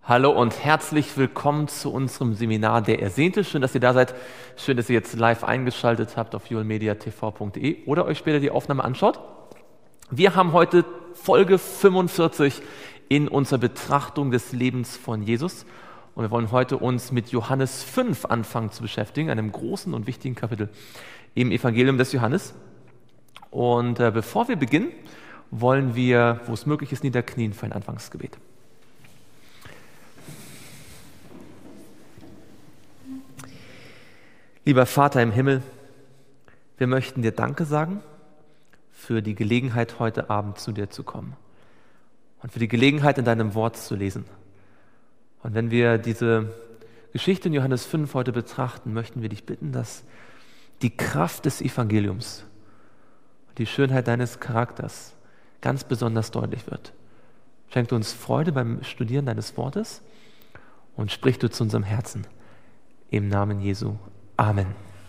Hallo und herzlich willkommen zu unserem Seminar Der Ersehnte. Schön, dass ihr da seid. Schön, dass ihr jetzt live eingeschaltet habt auf julmediatv.de oder euch später die Aufnahme anschaut. Wir haben heute Folge 45 in unserer Betrachtung des Lebens von Jesus. Und wir wollen heute uns mit Johannes 5 anfangen zu beschäftigen, einem großen und wichtigen Kapitel im Evangelium des Johannes. Und bevor wir beginnen, wollen wir, wo es möglich ist, niederknien für ein Anfangsgebet. Lieber Vater im Himmel, wir möchten dir Danke sagen für die Gelegenheit, heute Abend zu dir zu kommen und für die Gelegenheit, in deinem Wort zu lesen. Und wenn wir diese Geschichte in Johannes 5 heute betrachten, möchten wir dich bitten, dass die Kraft des Evangeliums, die Schönheit deines Charakters ganz besonders deutlich wird. Schenk uns Freude beim Studieren deines Wortes und sprich du zu unserem Herzen. Im Namen Jesu. Amen.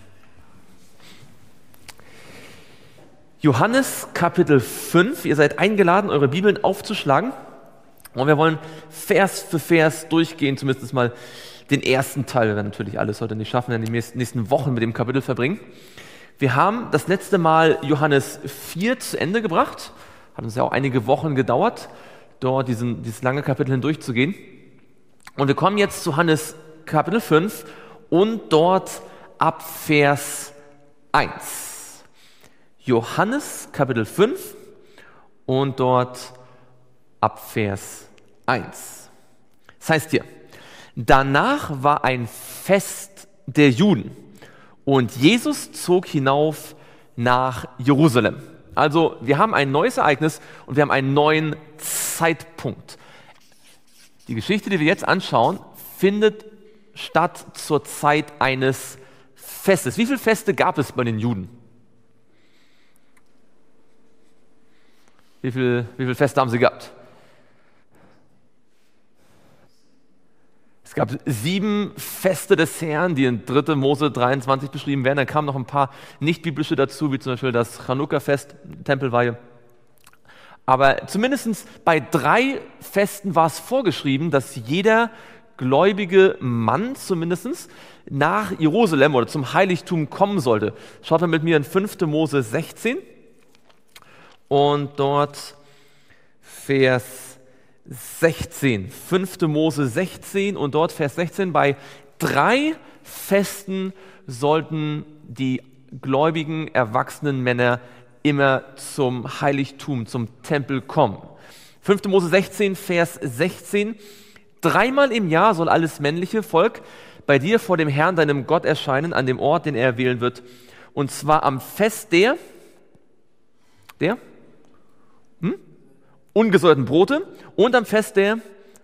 Johannes Kapitel 5, ihr seid eingeladen, eure Bibeln aufzuschlagen und wir wollen Vers für Vers durchgehen, zumindest mal den ersten Teil, wir werden natürlich alles heute nicht schaffen, werden die nächsten Wochen mit dem Kapitel verbringen. Wir haben das letzte Mal Johannes 4 zu Ende gebracht, hat uns ja auch einige Wochen gedauert, dort dieses lange Kapitel hindurchzugehen und wir kommen jetzt zu Johannes Kapitel 5 und dort ab Vers 1. Johannes Kapitel 5 und dort ab Vers 1. Das heißt hier, danach war ein Fest der Juden und Jesus zog hinauf nach Jerusalem. Also wir haben ein neues Ereignis und wir haben einen neuen Zeitpunkt. Die Geschichte, die wir jetzt anschauen, findet statt zur Zeit eines Festes. Wie viele Feste gab es bei den Juden? Wie viele Feste haben sie gehabt? Es gab 7 Feste des Herrn, die in 3. Mose 23 beschrieben werden. Dann kamen noch ein paar nicht-biblische dazu, wie zum Beispiel das Chanukka-Fest, Tempelweihe. Aber zumindest bei 3 Festen war es vorgeschrieben, dass jeder gläubige Mann zumindest nach Jerusalem oder zum Heiligtum kommen sollte. Schaut mal mit mir in 5. Mose 16 und dort Vers 16. 5. Mose 16 und dort Vers 16. Bei 3 Festen sollten die gläubigen, erwachsenen Männer immer zum Heiligtum, zum Tempel kommen. 5. Mose 16, Vers 16. 3-mal im Jahr soll alles männliche Volk bei dir vor dem Herrn, deinem Gott, erscheinen, an dem Ort, den er wählen wird. Und zwar am Fest der ungesäuerten Brote und am Fest der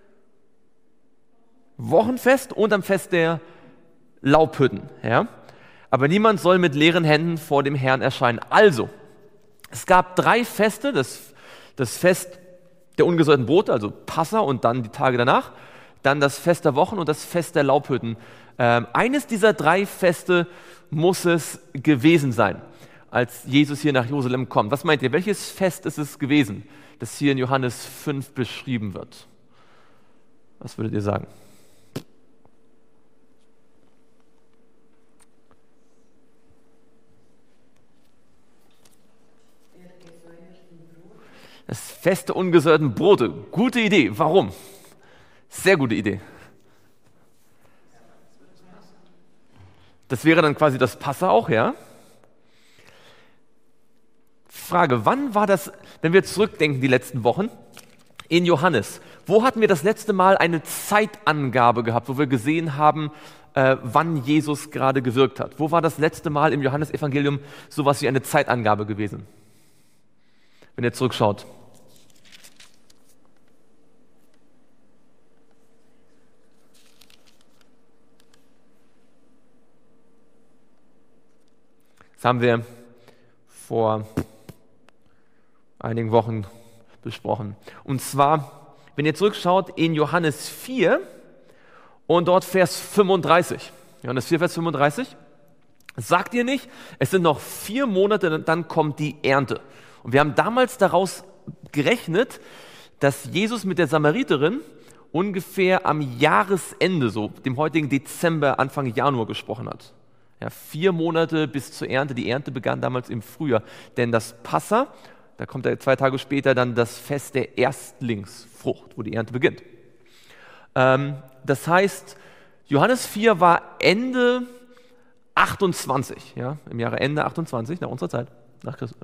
Wochenfest und am Fest der Laubhütten. Ja? Aber niemand soll mit leeren Händen vor dem Herrn erscheinen. Also, es gab 3 Feste, das Fest der ungesäuerten Brote, also Passa und dann die Tage danach, dann das Fest der Wochen und das Fest der Laubhütten. Eines dieser 3 Feste muss es gewesen sein, als Jesus hier nach Jerusalem kommt. Was meint ihr, welches Fest ist es gewesen, das hier in Johannes 5 beschrieben wird? Was würdet ihr sagen? Das Fest der ungesäuerten Brote. Gute Idee. Warum? Sehr gute Idee. Das wäre dann quasi das Passa auch, ja? Frage, wann war das, wenn wir zurückdenken die letzten Wochen, in Johannes, wo hatten wir das letzte Mal eine Zeitangabe gehabt, wo wir gesehen haben, wann Jesus gerade gewirkt hat? Wo war das letzte Mal im Johannesevangelium sowas wie eine Zeitangabe gewesen? Wenn ihr zurückschaut. Das haben wir vor einigen Wochen besprochen. Und zwar, wenn ihr zurückschaut in Johannes 4 und dort Vers 35. Johannes 4, Vers 35. Sagt ihr nicht, es sind noch 4 Monate, dann kommt die Ernte. Und wir haben damals daraus gerechnet, dass Jesus mit der Samariterin ungefähr am Jahresende, so dem heutigen Dezember, Anfang Januar gesprochen hat. Ja, 4 Monate bis zur Ernte. Die Ernte begann damals im Frühjahr. Denn das Passa, da kommt 2 Tage später dann das Fest der Erstlingsfrucht, wo die Ernte beginnt. Das heißt, Johannes 4 war Ende 28, ja, im Jahre Ende 28, nach unserer Zeit, nach Christus.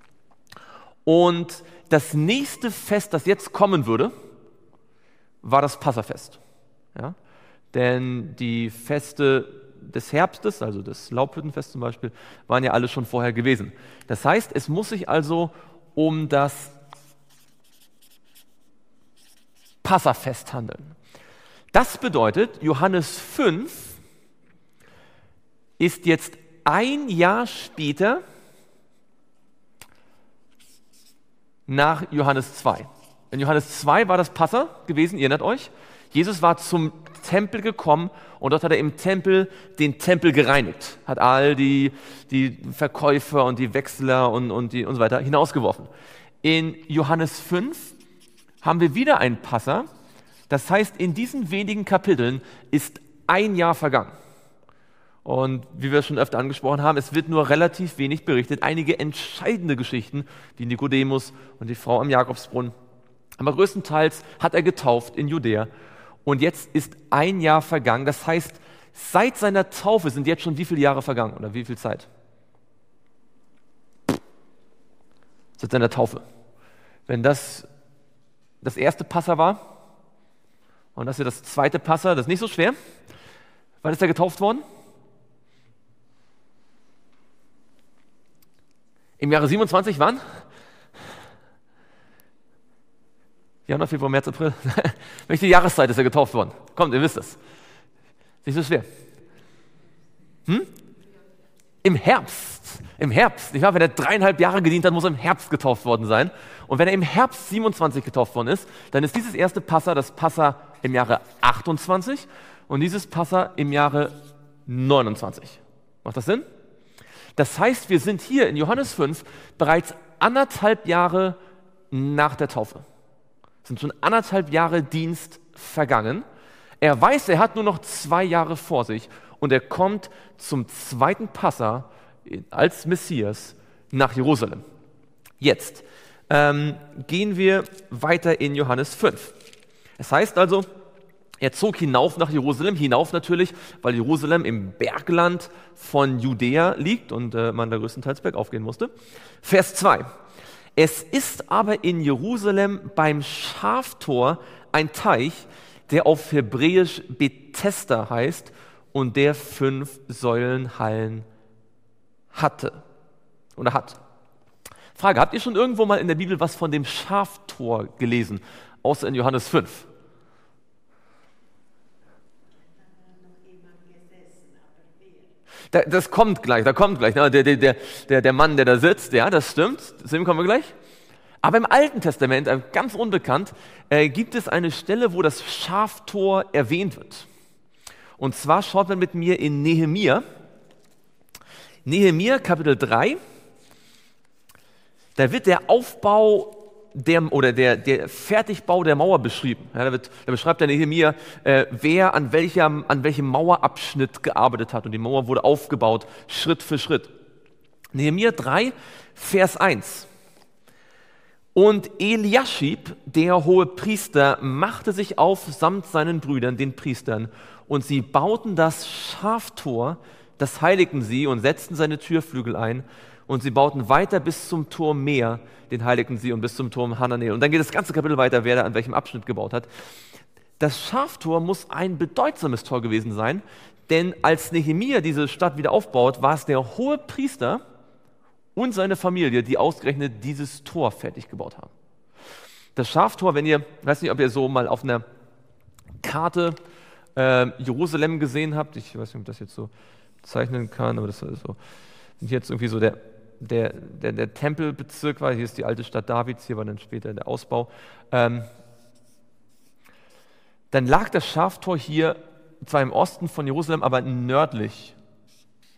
Und das nächste Fest, das jetzt kommen würde, war das Passafest. Ja? Denn die Feste des Herbstes, also das Laubhüttenfest zum Beispiel, waren ja alle schon vorher gewesen. Das heißt, es muss sich also um das Passafest handeln. Das bedeutet, Johannes 5 ist jetzt ein Jahr später nach Johannes 2. In Johannes 2 war das Passa gewesen, ihr erinnert euch. Jesus war zum Tempel gekommen und dort hat er im Tempel den Tempel gereinigt, hat all die Verkäufer und die Wechsler und so weiter hinausgeworfen. In Johannes 5 haben wir wieder ein Passa. Das heißt, in diesen wenigen Kapiteln ist ein Jahr vergangen. Und wie wir schon öfter angesprochen haben, es wird nur relativ wenig berichtet. Einige entscheidende Geschichten, wie Nikodemus und die Frau am Jakobsbrunnen. Aber größtenteils hat er getauft in Judäa. Und jetzt ist ein Jahr vergangen. Das heißt, seit seiner Taufe sind jetzt schon wie viele Jahre vergangen? Oder wie viel Zeit? Seit seiner Taufe. Wenn das erste Passa war und das hier das zweite Passa, das ist nicht so schwer. Wann ist er getauft worden? Im Jahre 27 wann? Januar, Februar, März, April. Welche Jahreszeit ist er getauft worden? Kommt, ihr wisst es. Ist nicht so schwer. Im Herbst. Im Herbst. Nicht wahr? Wenn er 3,5 Jahre gedient hat, muss er im Herbst getauft worden sein. Und wenn er im Herbst 27 getauft worden ist, dann ist dieses erste Passa das Passa im Jahre 28 und dieses Passa im Jahre 29. Macht das Sinn? Das heißt, wir sind hier in Johannes 5 bereits 1,5 Jahre nach der Taufe. Es sind schon 1,5 Jahre Dienst vergangen. Er weiß, er hat nur noch 2 Jahre vor sich und er kommt zum zweiten Passa als Messias nach Jerusalem. Jetzt gehen wir weiter in Johannes 5. Es heißt also, er zog hinauf nach Jerusalem, hinauf natürlich, weil Jerusalem im Bergland von Judäa liegt und man da größtenteils bergauf gehen musste. Vers 2. Es ist aber in Jerusalem beim Schaftor ein Teich, der auf Hebräisch Bethesda heißt und der 5 Säulenhallen hatte oder hat. Frage, habt ihr schon irgendwo mal in der Bibel was von dem Schaftor gelesen, außer in Johannes 5? Das kommt gleich, da kommt gleich. Der Mann, der da sitzt, ja, das stimmt, zu dem kommen wir gleich. Aber im Alten Testament, ganz unbekannt, gibt es eine Stelle, wo das Schaftor erwähnt wird. Und zwar schaut man mit mir in Nehemia. Nehemia, Kapitel 3. Da wird der Aufbau der Fertigbau der Mauer beschrieben. Ja, da beschreibt der Nehemia, wer an welchem Mauerabschnitt gearbeitet hat. Und die Mauer wurde aufgebaut, Schritt für Schritt. Nehemia 3, Vers 1. Und Eliaschib, der hohe Priester, machte sich auf samt seinen Brüdern, den Priestern, und sie bauten das Schaftor, das heiligten sie und setzten seine Türflügel ein. Und sie bauten weiter bis zum Turm Meer, den heiligten sie, und bis zum Turm Hananel. Und dann geht das ganze Kapitel weiter, wer da an welchem Abschnitt gebaut hat. Das Schaftor muss ein bedeutsames Tor gewesen sein, denn als Nehemia diese Stadt wieder aufbaut, war es der hohe Priester und seine Familie, die ausgerechnet dieses Tor fertig gebaut haben. Das Schaftor, ich weiß nicht, ob ihr so mal auf einer Karte Jerusalem gesehen habt, ich weiß nicht, ob ich das jetzt so zeichnen kann, aber das ist so, hier jetzt irgendwie so der Tempelbezirk war, hier ist die alte Stadt Davids, hier war dann später der Ausbau. Dann lag das Schaftor hier zwar im Osten von Jerusalem, aber nördlich,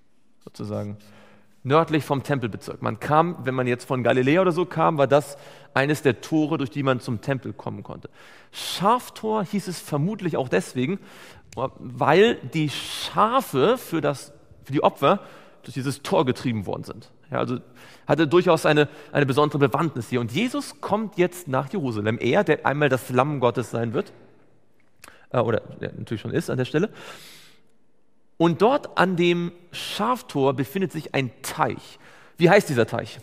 sozusagen, nördlich vom Tempelbezirk. Man kam, wenn man jetzt von Galiläa oder so kam, war das eines der Tore, durch die man zum Tempel kommen konnte. Schaftor hieß es vermutlich auch deswegen, weil die Schafe für die Opfer durch dieses Tor getrieben worden sind. Ja, also hatte durchaus eine besondere Bewandtnis hier. Und Jesus kommt jetzt nach Jerusalem. Er, der einmal das Lamm Gottes sein wird, oder der natürlich schon ist an der Stelle. Und dort an dem Schaftor befindet sich ein Teich. Wie heißt dieser Teich?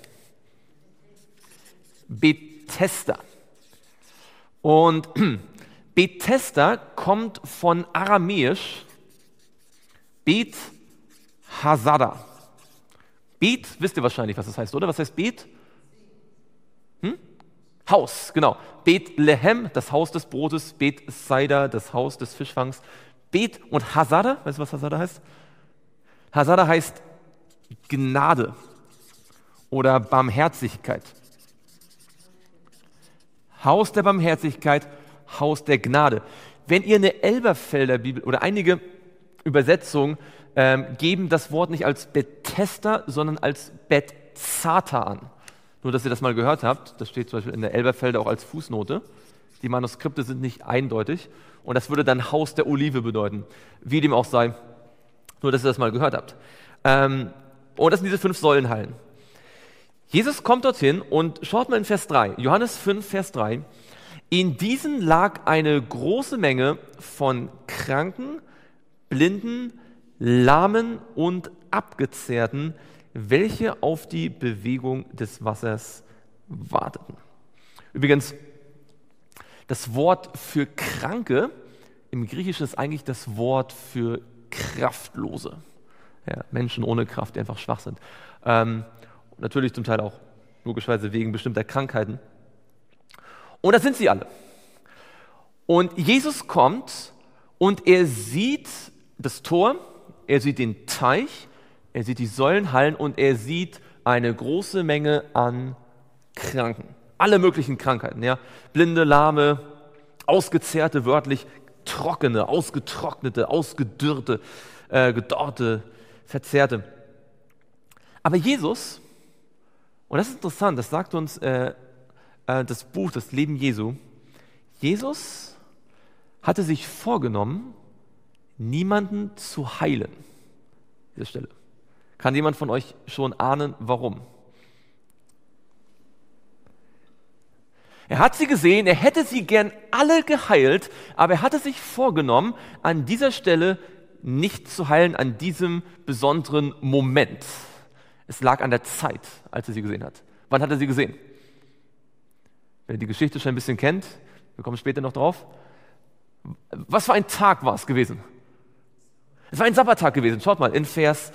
Bethesda. Und Bethesda kommt von Aramäisch Bet Hasada. Bet, wisst ihr wahrscheinlich, was das heißt, oder? Was heißt Bet? Haus, genau. Bethlehem, das Haus des Brotes. Bethsaida, das Haus des Fischfangs. Bet und Hasada, weißt du, was Hasada heißt? Hasada heißt Gnade oder Barmherzigkeit. Haus der Barmherzigkeit, Haus der Gnade. Wenn ihr eine Elberfelder Bibel oder einige Übersetzungen geben das Wort nicht als Bethesda, sondern als Bethzata an. Nur, dass ihr das mal gehört habt, das steht zum Beispiel in der Elberfelder auch als Fußnote. Die Manuskripte sind nicht eindeutig und das würde dann Haus der Olive bedeuten. Wie dem auch sei, nur, dass ihr das mal gehört habt. Und das sind diese 5 Säulenhallen. Jesus kommt dorthin und schaut mal in Vers 3, Johannes 5, Vers 3. In diesen lag eine große Menge von Kranken, Blinden, Lahmen und Abgezehrten, welche auf die Bewegung des Wassers warteten. Übrigens, das Wort für Kranke im Griechischen ist eigentlich das Wort für Kraftlose. Ja, Menschen ohne Kraft, die einfach schwach sind. Natürlich zum Teil auch logischerweise wegen bestimmter Krankheiten. Und da sind sie alle. Und Jesus kommt und er sieht das Tor, er sieht den Teich, er sieht die Säulenhallen und er sieht eine große Menge an Kranken. Alle möglichen Krankheiten, ja. Blinde, Lahme, Ausgezehrte, wörtlich Trockene, Ausgetrocknete, Ausgedürrte, Gedorrte, Verzehrte. Aber Jesus, und das ist interessant, das sagt uns das Buch, das Leben Jesu, Jesus hatte sich vorgenommen, niemanden zu heilen. An dieser Stelle. Kann jemand von euch schon ahnen, warum? Er hat sie gesehen, er hätte sie gern alle geheilt, aber er hatte sich vorgenommen, an dieser Stelle nicht zu heilen, an diesem besonderen Moment. Es lag an der Zeit, als er sie gesehen hat. Wann hat er sie gesehen? Wenn ihr die Geschichte schon ein bisschen kennt, wir kommen später noch drauf. Was für ein Tag war es gewesen? Es war ein Sabbattag gewesen. Schaut mal, in Vers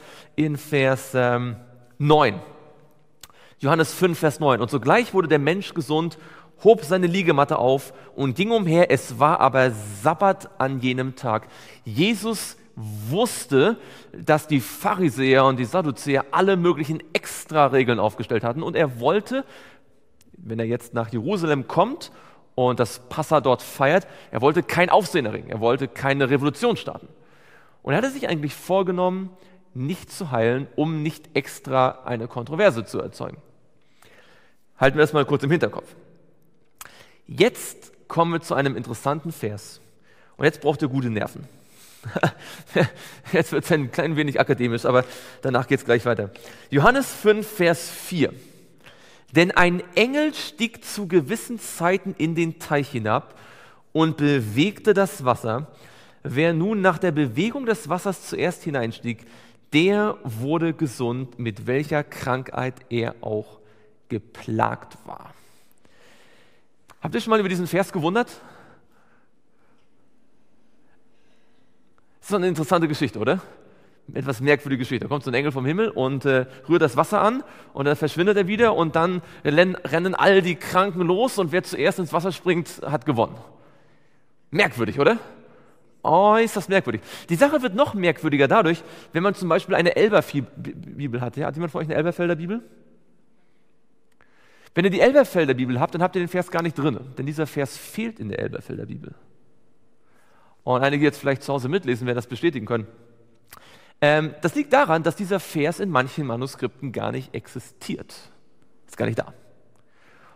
9. Johannes 5, Vers 9. Und sogleich wurde der Mensch gesund, hob seine Liegematte auf und ging umher. Es war aber Sabbat an jenem Tag. Jesus wusste, dass die Pharisäer und die Sadduzäer alle möglichen Extra-Regeln aufgestellt hatten. Und er wollte, wenn er jetzt nach Jerusalem kommt und das Passa dort feiert, er wollte kein Aufsehen erregen. Er wollte keine Revolution starten. Und er hatte sich eigentlich vorgenommen, nicht zu heilen, um nicht extra eine Kontroverse zu erzeugen. Halten wir das mal kurz im Hinterkopf. Jetzt kommen wir zu einem interessanten Vers. Und jetzt braucht ihr gute Nerven. Jetzt wird es ein klein wenig akademisch, aber danach geht es gleich weiter. Johannes 5, Vers 4. Denn ein Engel stieg zu gewissen Zeiten in den Teich hinab und bewegte das Wasser. Wer nun nach der Bewegung des Wassers zuerst hineinstieg, der wurde gesund, mit welcher Krankheit er auch geplagt war. Habt ihr schon mal über diesen Vers gewundert? Das ist eine interessante Geschichte, oder? Etwas merkwürdige Geschichte. Da kommt so ein Engel vom Himmel und rührt das Wasser an und dann verschwindet er wieder und dann rennen all die Kranken los und wer zuerst ins Wasser springt, hat gewonnen. Merkwürdig, oder? Oh, ist das merkwürdig. Die Sache wird noch merkwürdiger dadurch, wenn man zum Beispiel eine Elberfelder-Bibel hat. Ja, hat jemand von euch eine Elberfelder Bibel? Wenn ihr die Elberfelder Bibel habt, dann habt ihr den Vers gar nicht drin, denn dieser Vers fehlt in der Elberfelder Bibel. Und einige jetzt vielleicht zu Hause mitlesen, werden das bestätigen können. Das liegt daran, dass dieser Vers in manchen Manuskripten gar nicht existiert. Ist gar nicht da.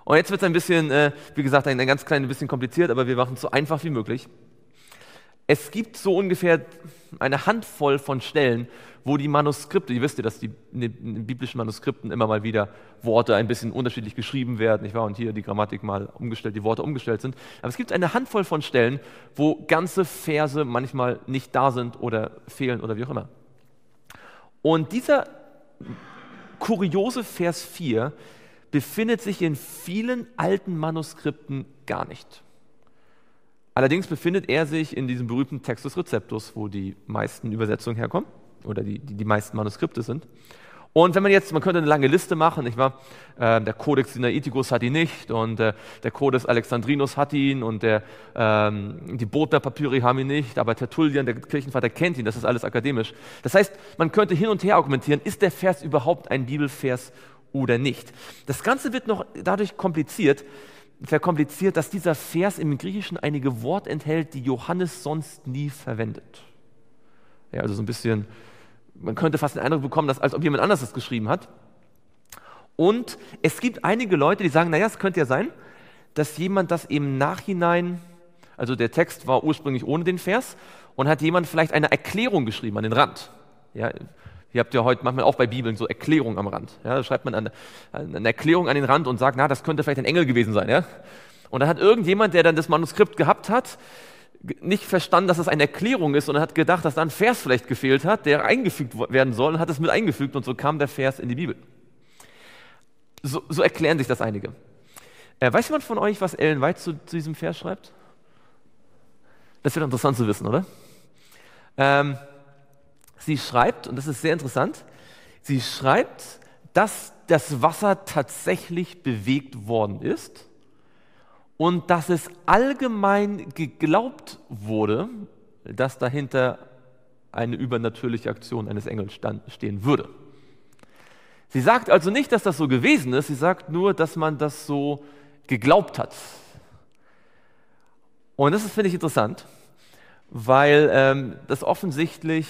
Und jetzt wird es ein bisschen, wie gesagt, ein ganz klein bisschen kompliziert, aber wir machen es so einfach wie möglich. Es gibt so ungefähr eine Handvoll von Stellen, wo die Manuskripte, ihr wisst ja, dass in den biblischen Manuskripten immer mal wieder Worte ein bisschen unterschiedlich geschrieben werden, nicht wahr? Und hier die Grammatik mal umgestellt, die Worte umgestellt sind. Aber es gibt eine Handvoll von Stellen, wo ganze Verse manchmal nicht da sind oder fehlen oder wie auch immer. Und dieser kuriose Vers 4 befindet sich in vielen alten Manuskripten gar nicht. Allerdings befindet er sich in diesem berühmten Textus Receptus, wo die meisten Übersetzungen herkommen oder die meisten Manuskripte sind. Und wenn man könnte eine lange Liste machen, nicht wahr? Der Codex Sinaiticus hat ihn nicht und der Codex Alexandrinus hat ihn und die Bodmer Papyri haben ihn nicht, aber Tertullian, der Kirchenvater, kennt ihn, das ist alles akademisch. Das heißt, man könnte hin und her argumentieren, ist der Vers überhaupt ein Bibelvers oder nicht? Das Ganze wird noch dadurch verkompliziert, dass dieser Vers im Griechischen einige Worte enthält, die Johannes sonst nie verwendet. Ja, also so ein bisschen, man könnte fast den Eindruck bekommen, dass als ob jemand anders das geschrieben hat. Und es gibt einige Leute, die sagen, naja, es könnte ja sein, dass jemand das im Nachhinein, also der Text war ursprünglich ohne den Vers und hat jemand vielleicht eine Erklärung geschrieben an den Rand. Ja, ihr habt ja heute manchmal auch bei Bibeln so Erklärungen am Rand. Ja, da schreibt man eine Erklärung an den Rand und sagt, na, das könnte vielleicht ein Engel gewesen sein. Ja? Und dann hat irgendjemand, der dann das Manuskript gehabt hat, nicht verstanden, dass es eine Erklärung ist, sondern hat gedacht, dass da ein Vers vielleicht gefehlt hat, der eingefügt werden soll und hat es mit eingefügt und so kam der Vers in die Bibel. So erklären sich das einige. Weiß jemand von euch, was Ellen White zu diesem Vers schreibt? Das wird interessant zu wissen, oder? Sie schreibt, und das ist sehr interessant, sie schreibt, dass das Wasser tatsächlich bewegt worden ist und dass es allgemein geglaubt wurde, dass dahinter eine übernatürliche Aktion eines Engels stehen würde. Sie sagt also nicht, dass das so gewesen ist, sie sagt nur, dass man das so geglaubt hat. Und das ist, finde ich, interessant, weil das offensichtlich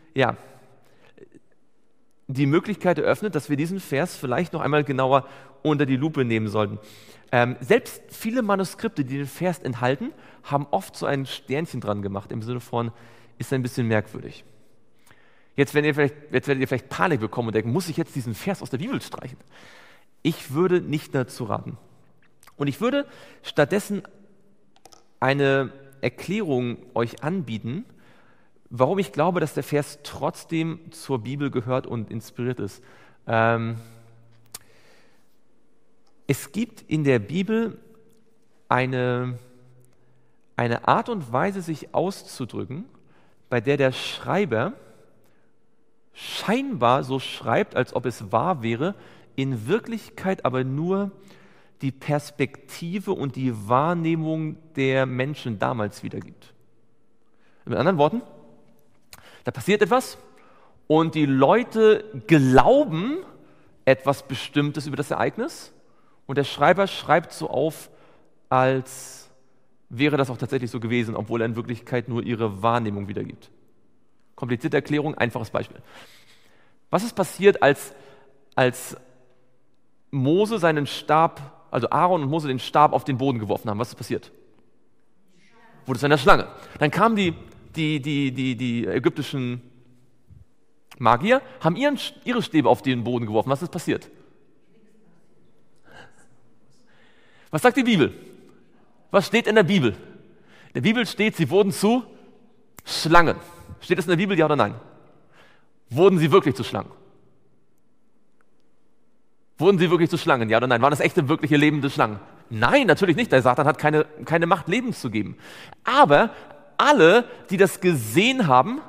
die Möglichkeit eröffnet, dass wir diesen Vers vielleicht noch einmal genauer unter die Lupe nehmen sollten. Selbst viele Manuskripte, die den Vers enthalten, haben oft so ein Sternchen dran gemacht, im Sinne von, ist ein bisschen merkwürdig. Jetzt werdet ihr vielleicht Panik bekommen und denken, muss ich jetzt diesen Vers aus der Bibel streichen? Ich würde nicht dazu raten. Und ich würde stattdessen eine Erklärung euch anbieten, warum ich glaube, dass der Vers trotzdem zur Bibel gehört und inspiriert ist. Es gibt in der Bibel eine Art und Weise, sich auszudrücken, bei der Schreiber scheinbar so schreibt, als ob es wahr wäre, in Wirklichkeit aber nur die Perspektive und die Wahrnehmung der Menschen damals wiedergibt. Mit anderen Worten, da passiert etwas und die Leute glauben etwas Bestimmtes über das Ereignis und der Schreiber schreibt so auf, als wäre das auch tatsächlich so gewesen, obwohl er in Wirklichkeit nur ihre Wahrnehmung wiedergibt. Komplizierte Erklärung, einfaches Beispiel. Was ist passiert, als Mose seinen Stab, also Aaron und Mose den Stab auf den Boden geworfen haben? Was ist passiert? Wurde es eine Schlange. Dann kamen die ägyptischen Magier, haben ihre Stäbe auf den Boden geworfen. Was ist passiert? Was sagt die Bibel? Was steht in der Bibel? In der Bibel steht, sie wurden zu Schlangen. Steht es in der Bibel, ja oder nein? Wurden sie wirklich zu Schlangen? Wurden sie wirklich zu Schlangen, ja oder nein? Waren das echte, wirkliche, lebende Schlangen? Nein, natürlich nicht. Der Satan hat keine Macht, Leben zu geben. Aber alle, die das gesehen haben,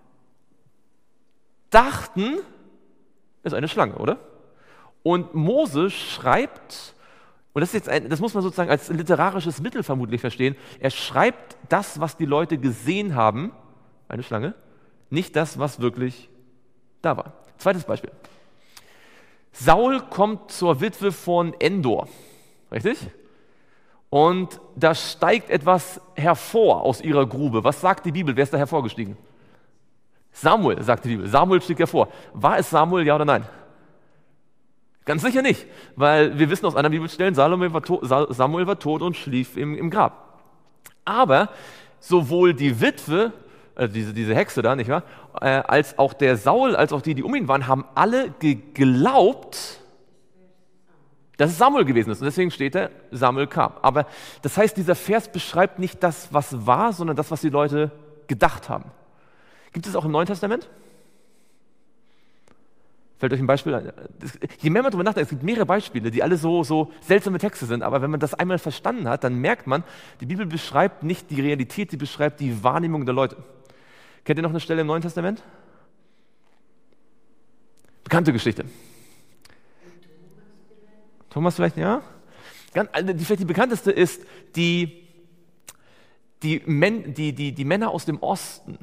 dachten, es ist eine Schlange, oder? Und Mose schreibt, und das muss man sozusagen als literarisches Mittel vermutlich verstehen, er schreibt das, was die Leute gesehen haben, eine Schlange, nicht das, was wirklich da war. Zweites Beispiel. Saul kommt zur Witwe von Endor, richtig? Und da steigt etwas hervor aus ihrer Grube. Was sagt die Bibel? Wer ist da hervorgestiegen? Samuel, sagt die Bibel. Samuel stieg hervor. War es Samuel, ja oder nein? Ganz sicher nicht, weil wir wissen aus anderen Bibelstellen, Samuel war tot und schlief im Grab. Aber sowohl die Witwe, also diese Hexe da, nicht wahr, als auch der Saul, als auch die um ihn waren, haben alle geglaubt, dass es Samuel gewesen ist. Und deswegen steht da, Samuel kam. Aber das heißt, dieser Vers beschreibt nicht das, was war, sondern das, was die Leute gedacht haben. Gibt es auch im Neuen Testament? Fällt euch ein Beispiel ein? Je mehr man darüber nachdenkt, es gibt mehrere Beispiele, die alle so seltsame Texte sind, aber wenn man das einmal verstanden hat, dann merkt man, die Bibel beschreibt nicht die Realität, sie beschreibt die Wahrnehmung der Leute. Kennt ihr noch eine Stelle im Neuen Testament? Bekannte Geschichte. Thomas vielleicht, ja? Vielleicht die bekannteste ist die Männer aus dem Osten.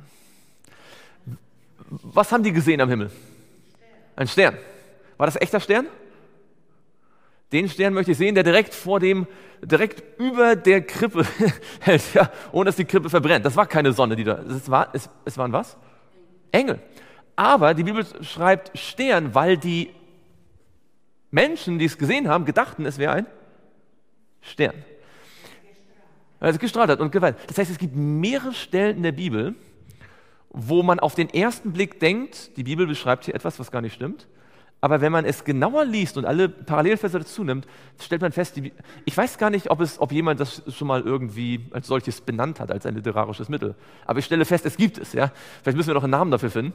Was haben die gesehen am Himmel? Ein Stern. War das echter Stern? Den Stern möchte ich sehen, der direkt über der Krippe hält, ja, ohne dass die Krippe verbrennt. Das war keine Sonne, es waren was? Engel. Aber die Bibel schreibt Stern, weil die Menschen, die es gesehen haben, gedachten, es wäre ein Stern. Weil es gestrahlt hat und geweiht. Das heißt, es gibt mehrere Stellen in der Bibel, wo man auf den ersten Blick denkt, die Bibel beschreibt hier etwas, was gar nicht stimmt. Aber wenn man es genauer liest und alle Parallelverse dazu nimmt, stellt man fest, ich weiß gar nicht, ob jemand das schon mal irgendwie als solches benannt hat, als ein literarisches Mittel. Aber ich stelle fest, es gibt es. Ja? Vielleicht müssen wir noch einen Namen dafür finden.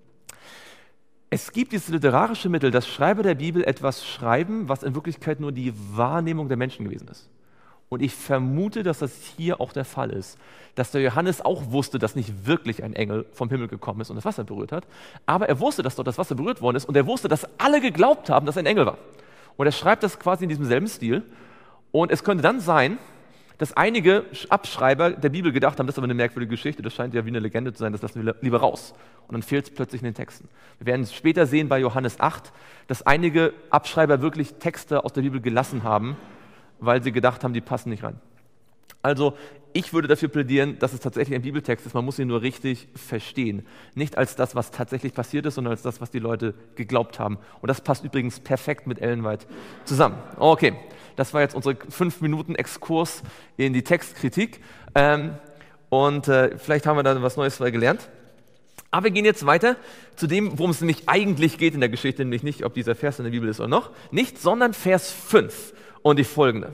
Es gibt dieses literarische Mittel, dass Schreiber der Bibel etwas schreiben, was in Wirklichkeit nur die Wahrnehmung der Menschen gewesen ist. Und ich vermute, dass das hier auch der Fall ist. Dass der Johannes auch wusste, dass nicht wirklich ein Engel vom Himmel gekommen ist und das Wasser berührt hat. Aber er wusste, dass dort das Wasser berührt worden ist und er wusste, dass alle geglaubt haben, dass er ein Engel war. Und er schreibt das quasi in diesem selben Stil. Und es könnte dann sein, dass einige Abschreiber der Bibel gedacht haben, das ist aber eine merkwürdige Geschichte, das scheint ja wie eine Legende zu sein, das lassen wir lieber raus. Und dann fehlt es plötzlich in den Texten. Wir werden später sehen bei Johannes 8, dass einige Abschreiber wirklich Texte aus der Bibel gelassen haben, weil sie gedacht haben, die passen nicht rein. Also ich würde dafür plädieren, dass es tatsächlich ein Bibeltext ist, man muss ihn nur richtig verstehen. Nicht als das, was tatsächlich passiert ist, sondern als das, was die Leute geglaubt haben. Und das passt übrigens perfekt mit Ellen White zusammen. Okay, das war jetzt unsere 5 Minuten Exkurs in die Textkritik. Vielleicht haben wir da was Neues gelernt. Aber wir gehen jetzt weiter zu dem, worum es nämlich eigentlich geht in der Geschichte, nämlich nicht, ob dieser Vers in der Bibel ist oder noch, nicht, sondern Vers 5. Und die folgende.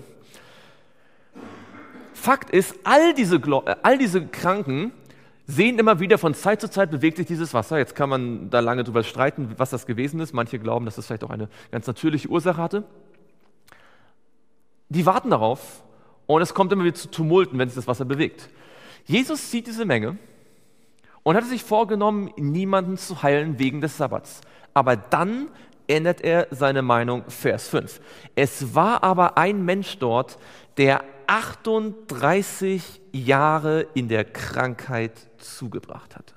Fakt ist, all diese Kranken sehen immer wieder, von Zeit zu Zeit bewegt sich dieses Wasser. Jetzt kann man da lange drüber streiten, was das gewesen ist. Manche glauben, dass das vielleicht auch eine ganz natürliche Ursache hatte. Die warten darauf und es kommt immer wieder zu Tumulten, wenn sich das Wasser bewegt. Jesus sieht diese Menge und hatte sich vorgenommen, niemanden zu heilen wegen des Sabbats. Aber dann ändert er seine Meinung, Vers 5. Es war aber ein Mensch dort, der 38 Jahre in der Krankheit zugebracht hatte.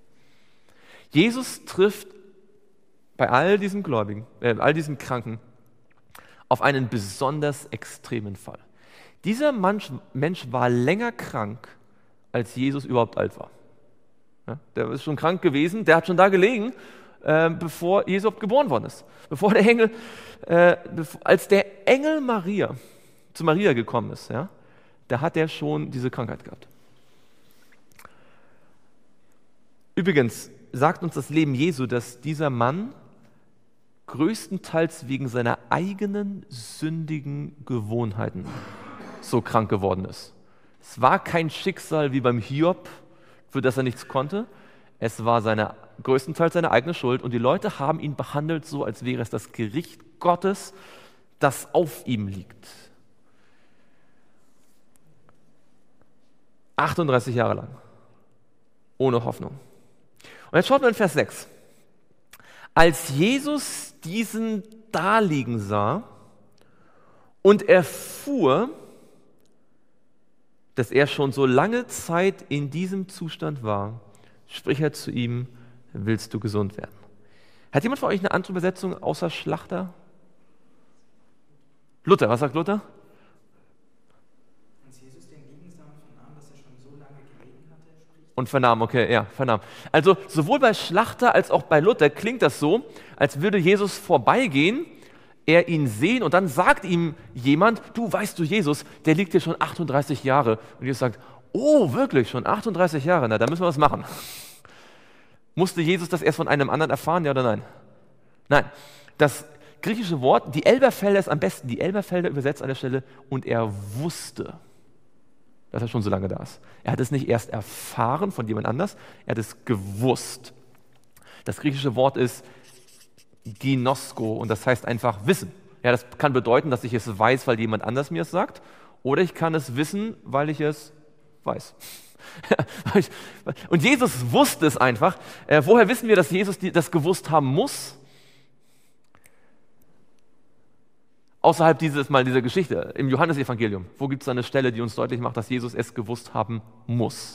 Jesus trifft bei all diesen Kranken auf einen besonders extremen Fall. Dieser Mensch war länger krank, als Jesus überhaupt alt war. Ja, der ist schon krank gewesen, der hat schon da gelegen, bevor Jesus geboren worden ist. Als der Engel Maria zu Maria gekommen ist, ja, da hat er schon diese Krankheit gehabt. Übrigens sagt uns das Leben Jesu, dass dieser Mann größtenteils wegen seiner eigenen sündigen Gewohnheiten so krank geworden ist. Es war kein Schicksal wie beim Hiob, für das er nichts konnte. Es war größtenteils seine eigene Schuld und die Leute haben ihn behandelt so, als wäre es das Gericht Gottes, das auf ihm liegt. 38 Jahre lang. Ohne Hoffnung. Und jetzt schaut man in Vers 6. Als Jesus diesen daliegen sah und erfuhr, dass er schon so lange Zeit in diesem Zustand war, spricht er zu ihm: Willst du gesund werden? Hat jemand von euch eine andere Übersetzung außer Schlachter? Luther, was sagt Luther? Als Jesus den liegen sah und vernahm, dass er schon so lange gelegen hatte, und vernahm, okay, ja, vernahm. Also sowohl bei Schlachter als auch bei Luther klingt das so, als würde Jesus vorbeigehen, er ihn sehen und dann sagt ihm jemand, du, weißt du, Jesus, der liegt hier schon 38 Jahre. Und Jesus sagt, oh, wirklich, schon 38 Jahre, na, da müssen wir was machen. Musste Jesus das erst von einem anderen erfahren, ja oder nein? Nein, das griechische Wort, die Elberfelder ist am besten, die Elberfelder übersetzt an der Stelle, und er wusste, dass er schon so lange da ist. Er hat es nicht erst erfahren von jemand anders, er hat es gewusst. Das griechische Wort ist Ginosko und das heißt einfach Wissen. Ja, das kann bedeuten, dass ich es weiß, weil jemand anders mir es sagt, oder ich kann es wissen, weil ich es weiß. Und Jesus wusste es einfach. Woher wissen wir, dass Jesus das gewusst haben muss? Außerhalb dieser Geschichte, im Johannesevangelium, wo gibt es eine Stelle, die uns deutlich macht, dass Jesus es gewusst haben muss?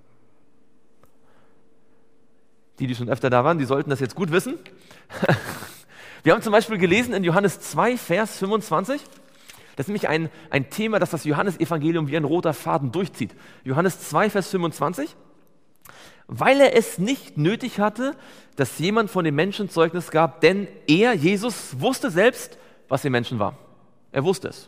Die schon öfter da waren, die sollten das jetzt gut wissen. Wir haben zum Beispiel gelesen in Johannes 2, Vers 25. Das ist nämlich ein Thema, das das Johannesevangelium wie ein roter Faden durchzieht. Johannes 2, Vers 25. Weil er es nicht nötig hatte, dass jemand von den Menschen Zeugnis gab, denn er, Jesus, wusste selbst, was im Menschen war. Er wusste es.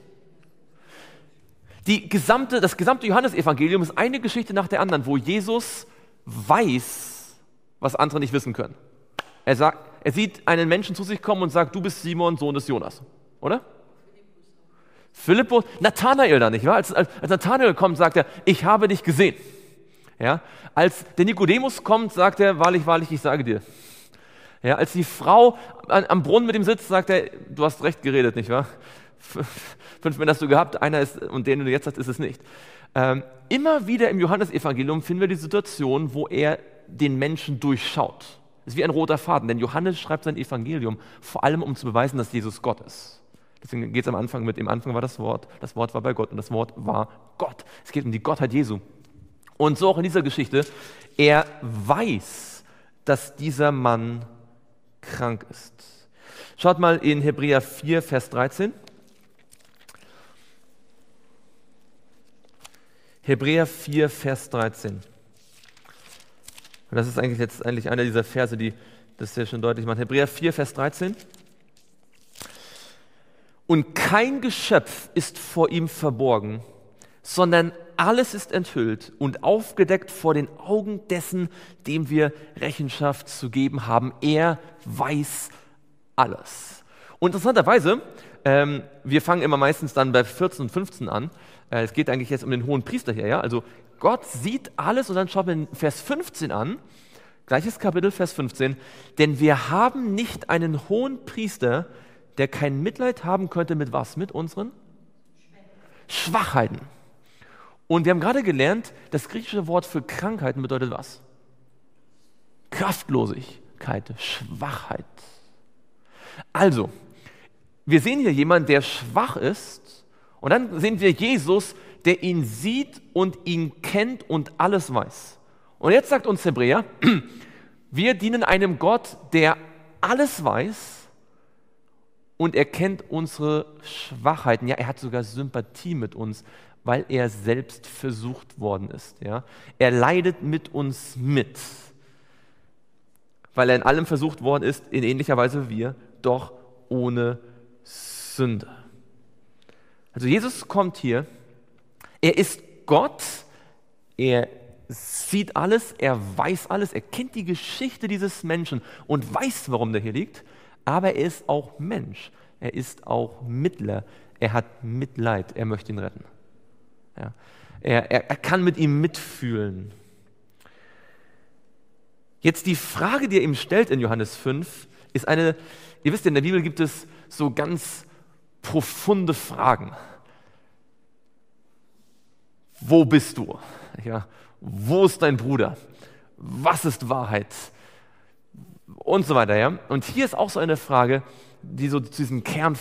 Das gesamte Johannesevangelium ist eine Geschichte nach der anderen, wo Jesus weiß, was andere nicht wissen können. Er sieht einen Menschen zu sich kommen und sagt, du bist Simon, Sohn des Jonas. Oder? Philippus, Nathanael da nicht, wahr? Als Nathanael kommt, sagt er, ich habe dich gesehen. Ja? Als der Nikodemus kommt, sagt er, wahrlich, wahrlich, ich sage dir. Ja, als die Frau am Brunnen mit ihm sitzt, sagt er, du hast recht geredet, nicht wahr? 5 Männer hast du gehabt, einer ist, und den du jetzt hast, ist es nicht. Immer wieder im Johannesevangelium finden wir die Situation, wo er den Menschen durchschaut. Das ist wie ein roter Faden, denn Johannes schreibt sein Evangelium vor allem, um zu beweisen, dass Jesus Gott ist. Deswegen geht es am Anfang mit, im Anfang war das Wort war bei Gott und das Wort war Gott. Es geht um die Gottheit Jesu. Und so auch in dieser Geschichte, er weiß, dass dieser Mann krank ist. Schaut mal in Hebräer 4, Vers 13. Hebräer 4, Vers 13. Und das ist eigentlich einer dieser Verse, die das sehr schön deutlich machen. Hebräer 4, Vers 13. Und kein Geschöpf ist vor ihm verborgen, sondern alles ist enthüllt und aufgedeckt vor den Augen dessen, dem wir Rechenschaft zu geben haben. Er weiß alles. Und interessanterweise, wir fangen immer meistens dann bei 14 und 15 an. Es geht eigentlich jetzt um den hohen Priester hier. Ja? Also Gott sieht alles und dann schaut man Vers 15 an. Gleiches Kapitel, Vers 15. Denn wir haben nicht einen hohen Priester, der kein Mitleid haben könnte mit was? Mit unseren Schwachheiten. Und wir haben gerade gelernt, das griechische Wort für Krankheiten bedeutet was? Kraftlosigkeit, Schwachheit. Also, wir sehen hier jemanden, der schwach ist, und dann sehen wir Jesus, der ihn sieht und ihn kennt und alles weiß. Und jetzt sagt uns Hebräer, wir dienen einem Gott, der alles weiß und er kennt unsere Schwachheiten. Ja, er hat sogar Sympathie mit uns, weil er selbst versucht worden ist. Ja? Er leidet mit uns mit, weil er in allem versucht worden ist, in ähnlicher Weise wie wir, doch ohne Sünde. Also Jesus kommt hier, er ist Gott, er sieht alles, er weiß alles, er kennt die Geschichte dieses Menschen und weiß, warum der hier liegt, aber er ist auch Mensch, er ist auch Mittler, er hat Mitleid, er möchte ihn retten. Ja. Er kann mit ihm mitfühlen. Jetzt die Frage, die er ihm stellt in Johannes 5, ist eine, ihr wisst ja, in der Bibel gibt es so ganz profunde Fragen. Wo bist du? Ja. Wo ist dein Bruder? Was ist Wahrheit? Und so weiter. Ja. Und hier ist auch so eine Frage, die so zu diesem Kern...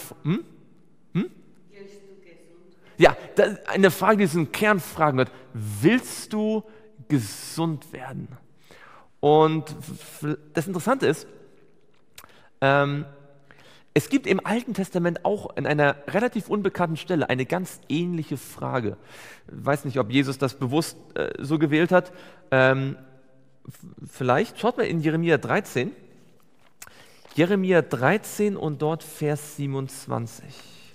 Ja, eine Frage, die diesen Kern fragen wird, willst du gesund werden? Und das Interessante ist, es gibt im Alten Testament auch in einer relativ unbekannten Stelle eine ganz ähnliche Frage. Ich weiß nicht, ob Jesus das bewusst so gewählt hat. Vielleicht, schaut mal in Jeremia 13. Jeremia 13 und dort Vers 27.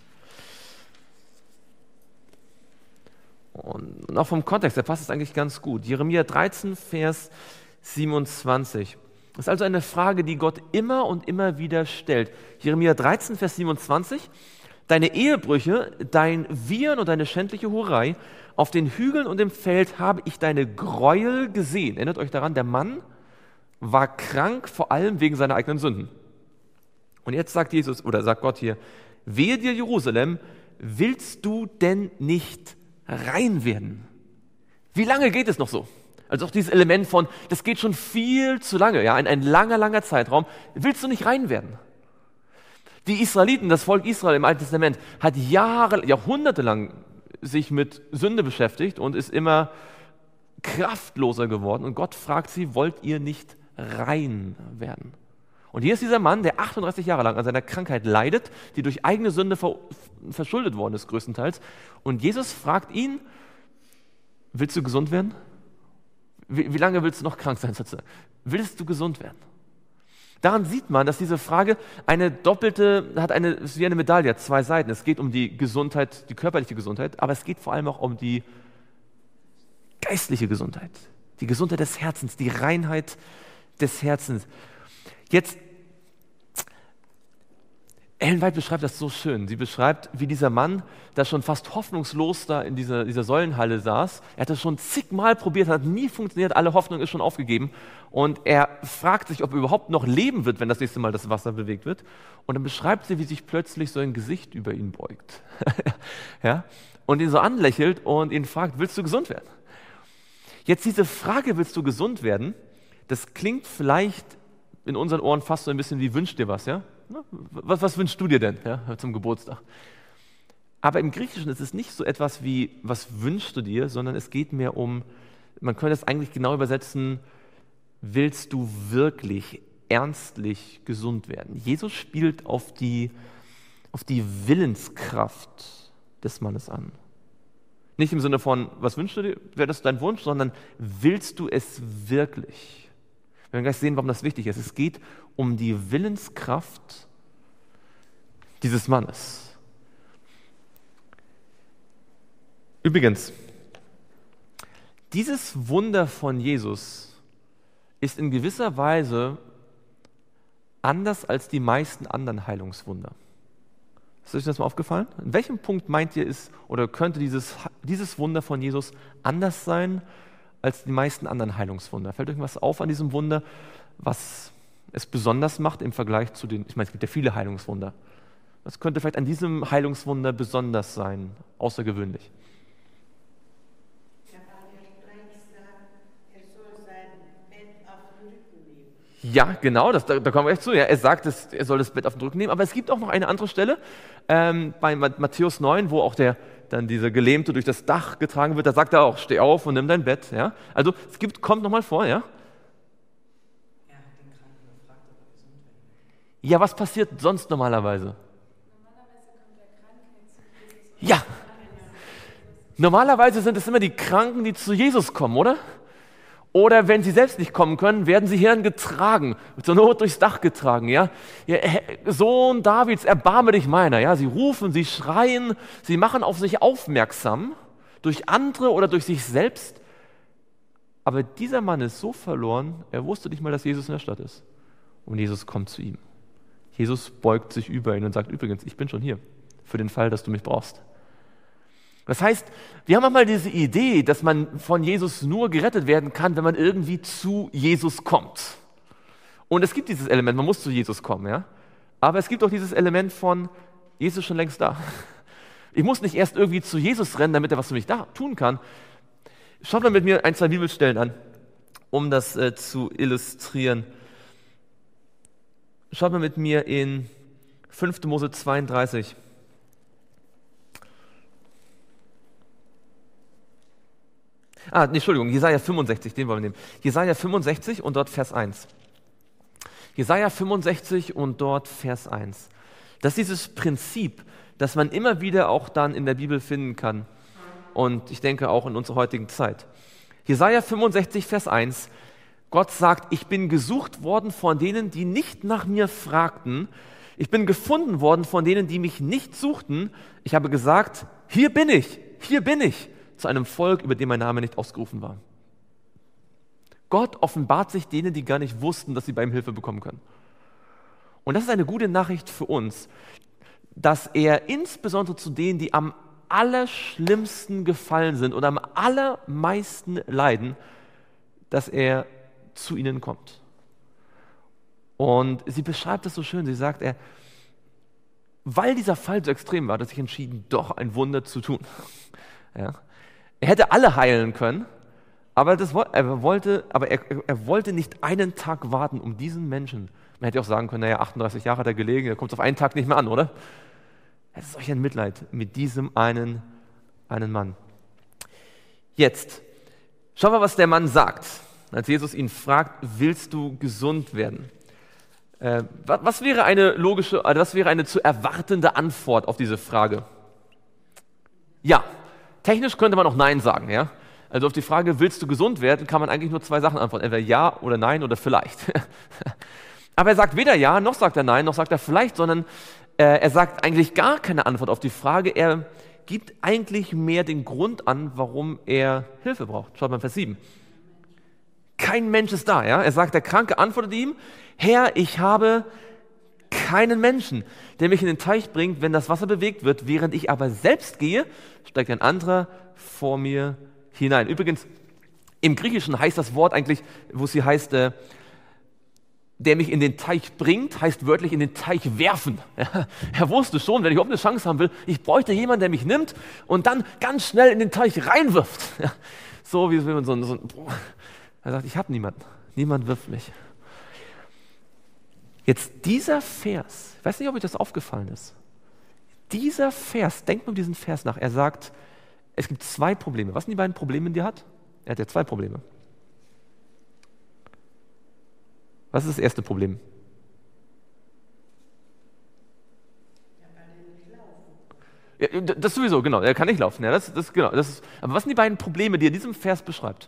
Und auch vom Kontext, der passt es eigentlich ganz gut. Jeremia 13, Vers 27. Das ist also eine Frage, die Gott immer und immer wieder stellt. Jeremia 13, Vers 27. Deine Ehebrüche, dein Wiehern und deine schändliche Hurerei, auf den Hügeln und im Feld habe ich deine Gräuel gesehen. Erinnert euch daran, der Mann war krank, vor allem wegen seiner eigenen Sünden. Und jetzt sagt Jesus, oder sagt Gott hier, wehe dir Jerusalem, willst du denn nicht rein werden? Wie lange geht es noch so? Also auch dieses Element von, das geht schon viel zu lange, ja, ein langer, langer Zeitraum. Willst du nicht rein werden? Die Israeliten, das Volk Israel im Alten Testament, hat jahrhundertelang sich mit Sünde beschäftigt und ist immer kraftloser geworden. Und Gott fragt sie, wollt ihr nicht rein werden? Und hier ist dieser Mann, der 38 Jahre lang an seiner Krankheit leidet, die durch eigene Sünde verschuldet worden ist größtenteils. Und Jesus fragt ihn, willst du gesund werden? Wie lange willst du noch krank sein? Willst du gesund werden? Daran sieht man, dass diese Frage ist wie eine Medaille, hat zwei Seiten. Es geht um die Gesundheit, die körperliche Gesundheit, aber es geht vor allem auch um die geistliche Gesundheit, die Gesundheit des Herzens, die Reinheit des Herzens. Jetzt, Ellen White beschreibt das so schön. Sie beschreibt, wie dieser Mann, der schon fast hoffnungslos da in dieser Säulenhalle saß, er hat das schon zigmal probiert, hat nie funktioniert, alle Hoffnung ist schon aufgegeben. Und er fragt sich, ob er überhaupt noch leben wird, wenn das nächste Mal das Wasser bewegt wird. Und dann beschreibt sie, wie sich plötzlich so ein Gesicht über ihn beugt. Ja? Und ihn so anlächelt und ihn fragt, willst du gesund werden? Jetzt diese Frage, willst du gesund werden, das klingt vielleicht in unseren Ohren fast so ein bisschen wie, wünsch dir was, ja? Was wünschst du dir denn, ja, zum Geburtstag? Aber im Griechischen ist es nicht so etwas wie, was wünschst du dir, sondern es geht mehr um, man könnte es eigentlich genau übersetzen, willst du wirklich ernstlich gesund werden? Jesus spielt auf die Willenskraft des Mannes an. Nicht im Sinne von, was wünschst du dir, wäre das dein Wunsch, sondern willst du es wirklich? Wir werden gleich sehen, warum das wichtig ist. Es geht um die Willenskraft dieses Mannes. Übrigens, dieses Wunder von Jesus ist in gewisser Weise anders als die meisten anderen Heilungswunder. Ist euch das mal aufgefallen? In welchem Punkt meint ihr, könnte dieses Wunder von Jesus anders sein als die meisten anderen Heilungswunder? Fällt euch was auf an diesem Wunder, was es besonders macht im Vergleich zu es gibt ja viele Heilungswunder. Was könnte vielleicht an diesem Heilungswunder besonders sein, außergewöhnlich? Ja, genau, da kommen wir echt zu. Ja, er sagt, er soll das Bett auf den Rücken nehmen, aber es gibt auch noch eine andere Stelle, bei Matthäus 9, wo auch dann dieser Gelähmte durch das Dach getragen wird, da sagt er auch, steh auf und nimm dein Bett. Ja? Also kommt nochmal vor, ja? Ja, was passiert sonst normalerweise? Ja, normalerweise sind es immer die Kranken, die zu Jesus kommen, oder? Oder wenn sie selbst nicht kommen können, werden sie hierhin getragen, zur Not durchs Dach getragen. Ja? Sohn Davids, erbarme dich meiner. Ja? Sie rufen, sie schreien, sie machen auf sich aufmerksam, durch andere oder durch sich selbst. Aber dieser Mann ist so verloren, er wusste nicht mal, dass Jesus in der Stadt ist. Und Jesus kommt zu ihm. Jesus beugt sich über ihn und sagt, übrigens, ich bin schon hier, für den Fall, dass du mich brauchst. Das heißt, wir haben einmal diese Idee, dass man von Jesus nur gerettet werden kann, wenn man irgendwie zu Jesus kommt. Und es gibt dieses Element, man muss zu Jesus kommen, ja. Aber es gibt auch dieses Element von, Jesus ist schon längst da. Ich muss nicht erst irgendwie zu Jesus rennen, damit er was für mich da tun kann. Schaut mal mit mir ein, zwei Bibelstellen an, um das zu illustrieren. Schaut mal mit mir in 5. Mose 32. Jesaja 65, den wollen wir nehmen. Jesaja 65 und dort Vers 1. Jesaja 65 und dort Vers 1. Das ist dieses Prinzip, das man immer wieder auch dann in der Bibel finden kann. Und ich denke auch in unserer heutigen Zeit. Jesaja 65, Vers 1. Gott sagt, ich bin gesucht worden von denen, die nicht nach mir fragten. Ich bin gefunden worden von denen, die mich nicht suchten. Ich habe gesagt, hier bin ich, zu einem Volk, über dem mein Name nicht ausgerufen war. Gott offenbart sich denen, die gar nicht wussten, dass sie bei ihm Hilfe bekommen können. Und das ist eine gute Nachricht für uns, dass er insbesondere zu denen, die am allerschlimmsten gefallen sind und am allermeisten leiden, dass er zu ihnen kommt. Und sie beschreibt das so schön, sie sagt, weil dieser Fall so extrem war, hat er sich entschieden, doch ein Wunder zu tun. Ja. Er hätte alle heilen können, aber er wollte nicht einen Tag warten, um diesen Menschen, man hätte auch sagen können, naja, 38 Jahre hat er gelegen, da kommt es auf einen Tag nicht mehr an, oder? Es ist euch ein Mitleid mit diesem einen Mann. Jetzt, schauen wir, was der Mann sagt, als Jesus ihn fragt, willst du gesund werden? Was wäre eine zu erwartende Antwort auf diese Frage? Ja, technisch könnte man auch Nein sagen, ja? Also auf die Frage, willst du gesund werden, kann man eigentlich nur zwei Sachen antworten, entweder ja oder nein oder vielleicht. Aber er sagt weder ja, noch sagt er nein, noch sagt er vielleicht, sondern er sagt eigentlich gar keine Antwort auf die Frage. Er gibt eigentlich mehr den Grund an, warum er Hilfe braucht. Schaut mal Vers 7. Kein Mensch ist da. Ja? Er sagt, der Kranke antwortet ihm, Herr, ich habe keinen Menschen, der mich in den Teich bringt, wenn das Wasser bewegt wird. Während ich aber selbst gehe, steigt ein anderer vor mir hinein. Übrigens, im Griechischen heißt das Wort eigentlich, wo es hier heißt, der mich in den Teich bringt, heißt wörtlich in den Teich werfen. Ja, er wusste schon, wenn ich überhaupt eine Chance haben will, ich bräuchte jemanden, der mich nimmt und dann ganz schnell in den Teich reinwirft. Ja, so wie wenn man er sagt, ich habe niemanden. Niemand wirft mich. Jetzt dieser Vers, ich weiß nicht, ob euch das aufgefallen ist. Dieser Vers, denkt mal um diesen Vers nach. Er sagt, es gibt zwei Probleme. Was sind die beiden Probleme, die er hat? Er hat ja zwei Probleme. Was ist das erste Problem? Er kann nicht laufen. Ja, das sowieso, genau. Er kann nicht laufen. Ja, aber was sind die beiden Probleme, die er in diesem Vers beschreibt?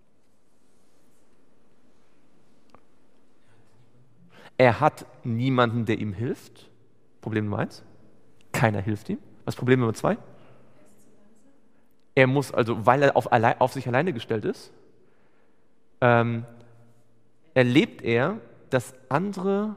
Er hat niemanden, der ihm hilft. Problem Nummer 1. Keiner hilft ihm. Was ist Problem Nummer 2? Er muss also, weil er auf sich alleine gestellt ist, erlebt er, dass andere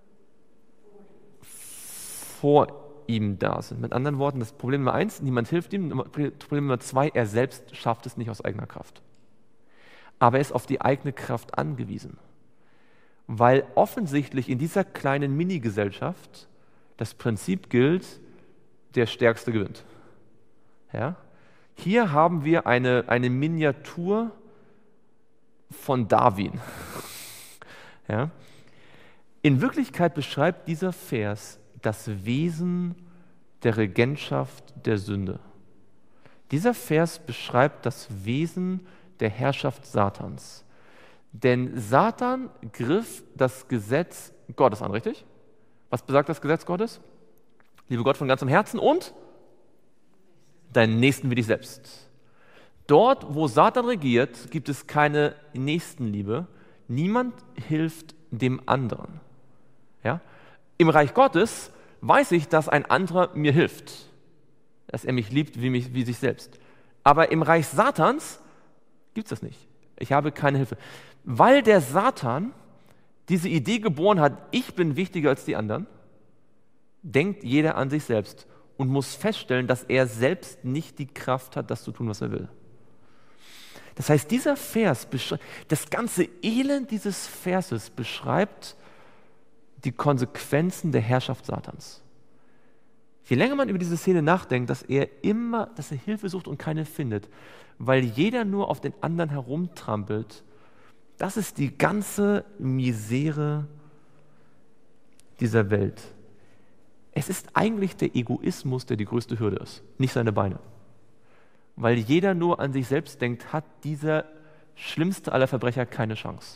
vor ihm da sind. Mit anderen Worten, das Problem Nummer 1, niemand hilft ihm. Problem Nummer 2, er selbst schafft es nicht aus eigener Kraft. Aber er ist auf die eigene Kraft angewiesen. Weil offensichtlich in dieser kleinen Mini-Gesellschaft das Prinzip gilt, der Stärkste gewinnt. Ja? Hier haben wir eine Miniatur von Darwin. Ja? In Wirklichkeit beschreibt dieser Vers das Wesen der Regentschaft der Sünde. Dieser Vers beschreibt das Wesen der Herrschaft Satans. Denn Satan griff das Gesetz Gottes an, richtig? Was besagt das Gesetz Gottes? Liebe Gott von ganzem Herzen und deinen Nächsten wie dich selbst. Dort, wo Satan regiert, gibt es keine Nächstenliebe. Niemand hilft dem anderen. Ja? Im Reich Gottes weiß ich, dass ein anderer mir hilft, dass er mich liebt wie sich selbst. Aber im Reich Satans gibt es das nicht. Ich habe keine Hilfe. Weil der Satan diese Idee geboren hat, ich bin wichtiger als die anderen, denkt jeder an sich selbst und muss feststellen, dass er selbst nicht die Kraft hat, das zu tun, was er will. Das heißt, dieser Vers, das ganze Elend dieses Verses beschreibt die Konsequenzen der Herrschaft Satans. Je länger man über diese Szene nachdenkt, dass er Hilfe sucht und keine findet, weil jeder nur auf den anderen herumtrampelt, das ist die ganze Misere dieser Welt. Es ist eigentlich der Egoismus, der die größte Hürde ist, nicht seine Beine. Weil jeder nur an sich selbst denkt, hat dieser schlimmste aller Verbrecher keine Chance.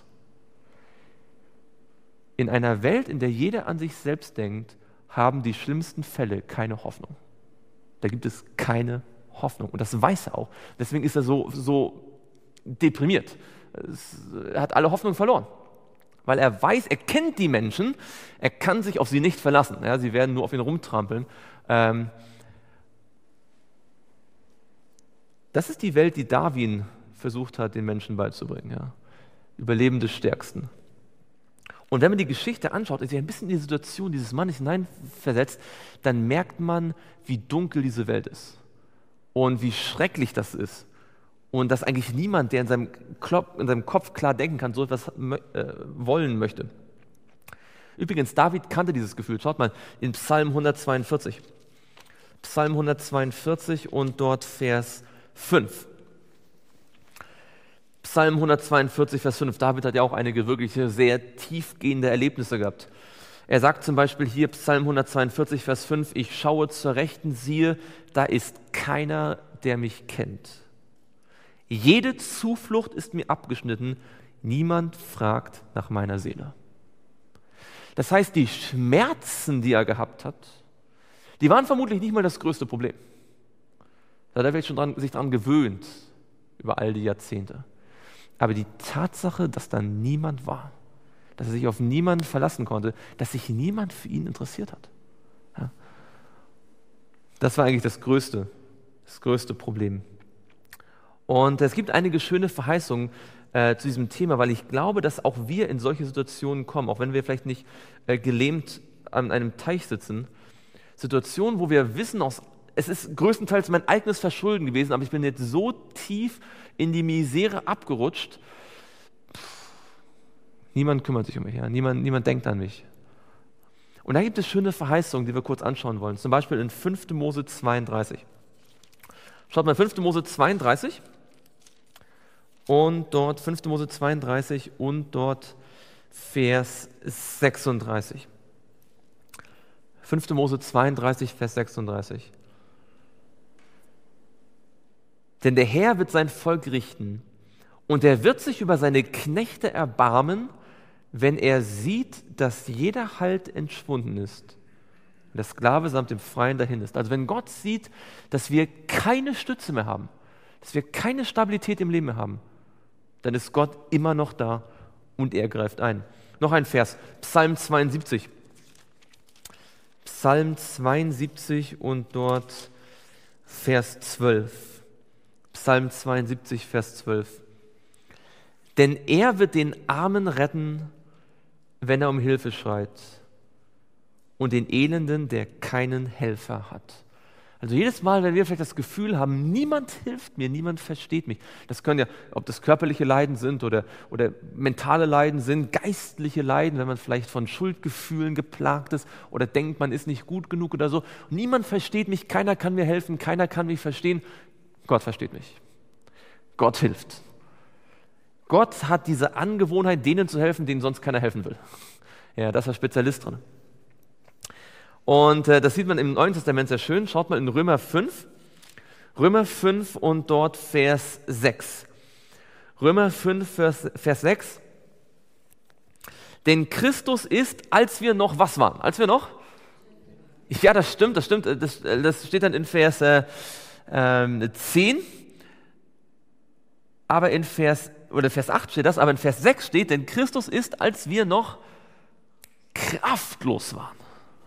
In einer Welt, in der jeder an sich selbst denkt, haben die schlimmsten Fälle keine Hoffnung. Da gibt es keine Hoffnung. Und das weiß er auch. Deswegen ist er so deprimiert. Er hat alle Hoffnung verloren. Weil er weiß, er kennt die Menschen, er kann sich auf sie nicht verlassen. Ja, sie werden nur auf ihn rumtrampeln. Das ist die Welt, die Darwin versucht hat, den Menschen beizubringen. Ja. Überleben des Stärksten. Und wenn man die Geschichte anschaut, ist ja ein bisschen in die Situation dieses Mannes hineinversetzt, dann merkt man, wie dunkel diese Welt ist und wie schrecklich das ist. Und dass eigentlich niemand, der in seinem Kopf klar denken kann, so etwas wollen möchte. Übrigens, David kannte dieses Gefühl. Schaut mal in Psalm 142. Psalm 142 und dort Vers 5. Psalm 142, Vers 5. David hat ja auch einige wirklich sehr tiefgehende Erlebnisse gehabt. Er sagt zum Beispiel hier, Psalm 142, Vers 5, ich schaue zur Rechten, siehe, da ist keiner, der mich kennt. Jede Zuflucht ist mir abgeschnitten, niemand fragt nach meiner Seele. Das heißt, die Schmerzen, die er gehabt hat, die waren vermutlich nicht mal das größte Problem. Da hat er vielleicht schon sich daran gewöhnt, über all die Jahrzehnte. Aber die Tatsache, dass da niemand war, dass er sich auf niemanden verlassen konnte, dass sich niemand für ihn interessiert hat. Ja. Das war eigentlich das größte Problem. Und es gibt einige schöne Verheißungen zu diesem Thema, weil ich glaube, dass auch wir in solche Situationen kommen, auch wenn wir vielleicht nicht gelähmt an einem Teich sitzen, Situationen, wo wir wissen, es ist größtenteils mein eigenes Verschulden gewesen, aber ich bin jetzt so tief in die Misere abgerutscht, niemand kümmert sich um mich, ja? Niemand denkt an mich. Und da gibt es schöne Verheißungen, die wir kurz anschauen wollen, zum Beispiel in 5. Mose 32. Schaut mal, 5. Mose 32 und dort 5. Mose 32 und dort Vers 36. 5. Mose 32, Vers 36. Denn der Herr wird sein Volk richten und er wird sich über seine Knechte erbarmen, wenn er sieht, dass jeder Halt entschwunden ist und der Sklave samt dem Freien dahin ist. Also wenn Gott sieht, dass wir keine Stütze mehr haben, dass wir keine Stabilität im Leben mehr haben, dann ist Gott immer noch da und er greift ein. Noch ein Vers, Psalm 72. Psalm 72 und dort Vers 12. Psalm 72, Vers 12. Denn er wird den Armen retten, wenn er um Hilfe schreit, und den Elenden, der keinen Helfer hat. Also jedes Mal, wenn wir vielleicht das Gefühl haben, niemand hilft mir, niemand versteht mich. Das können ja, ob das körperliche Leiden sind oder mentale Leiden sind, geistliche Leiden, wenn man vielleicht von Schuldgefühlen geplagt ist oder denkt, man ist nicht gut genug oder so. Niemand versteht mich, keiner kann mir helfen, keiner kann mich verstehen. Gott versteht mich. Gott hilft. Gott hat diese Angewohnheit, denen zu helfen, denen sonst keiner helfen will. Ja, da ist er Spezialist drin. Und das sieht man im Neuen Testament sehr schön. Schaut mal in Römer 5. Römer 5 und dort Vers 6. Römer 5, Vers 6. Denn Christus ist, als wir noch was waren? Als wir noch? Ja, das stimmt. Das steht dann in Vers 10. Aber in Vers 8 steht das, aber in Vers 6 steht, denn Christus ist, als wir noch kraftlos waren.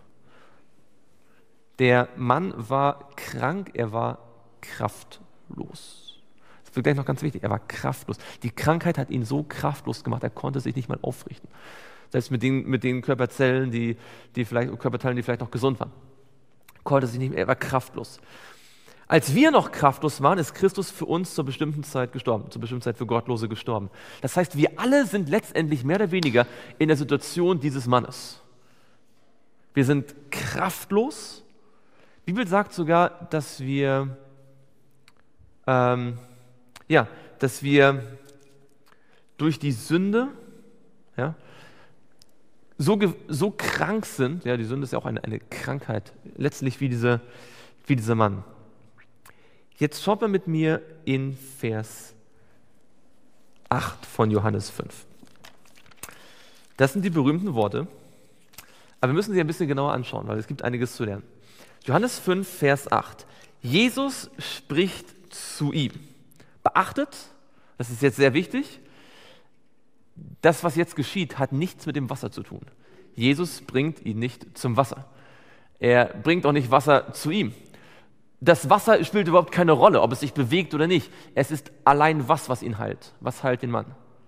Der Mann war krank, er war kraftlos. Das wird gleich noch ganz wichtig, er war kraftlos. Die Krankheit hat ihn so kraftlos gemacht, er konnte sich nicht mal aufrichten. Selbst mit den Körperzellen, die vielleicht noch gesund waren. Konnte sich nicht mehr, er war kraftlos. Als wir noch kraftlos waren, ist Christus für uns zur bestimmten Zeit gestorben, zur bestimmten Zeit für Gottlose gestorben. Das heißt, wir alle sind letztendlich mehr oder weniger in der Situation dieses Mannes. Wir sind kraftlos. Die Bibel sagt sogar, dass wir durch die Sünde so krank sind. Ja, die Sünde ist ja auch eine Krankheit, letztlich wie dieser Mann. Jetzt schaut mal mit mir in Vers 8 von Johannes 5. Das sind die berühmten Worte, aber wir müssen sie ein bisschen genauer anschauen, weil es gibt einiges zu lernen. Johannes 5, Vers 8. Jesus spricht zu ihm. Beachtet, das ist jetzt sehr wichtig, das, was jetzt geschieht, hat nichts mit dem Wasser zu tun. Jesus bringt ihn nicht zum Wasser. Er bringt auch nicht Wasser zu ihm. Das Wasser spielt überhaupt keine Rolle, ob es sich bewegt oder nicht. Es ist allein was ihn heilt. Was heilt den Mann?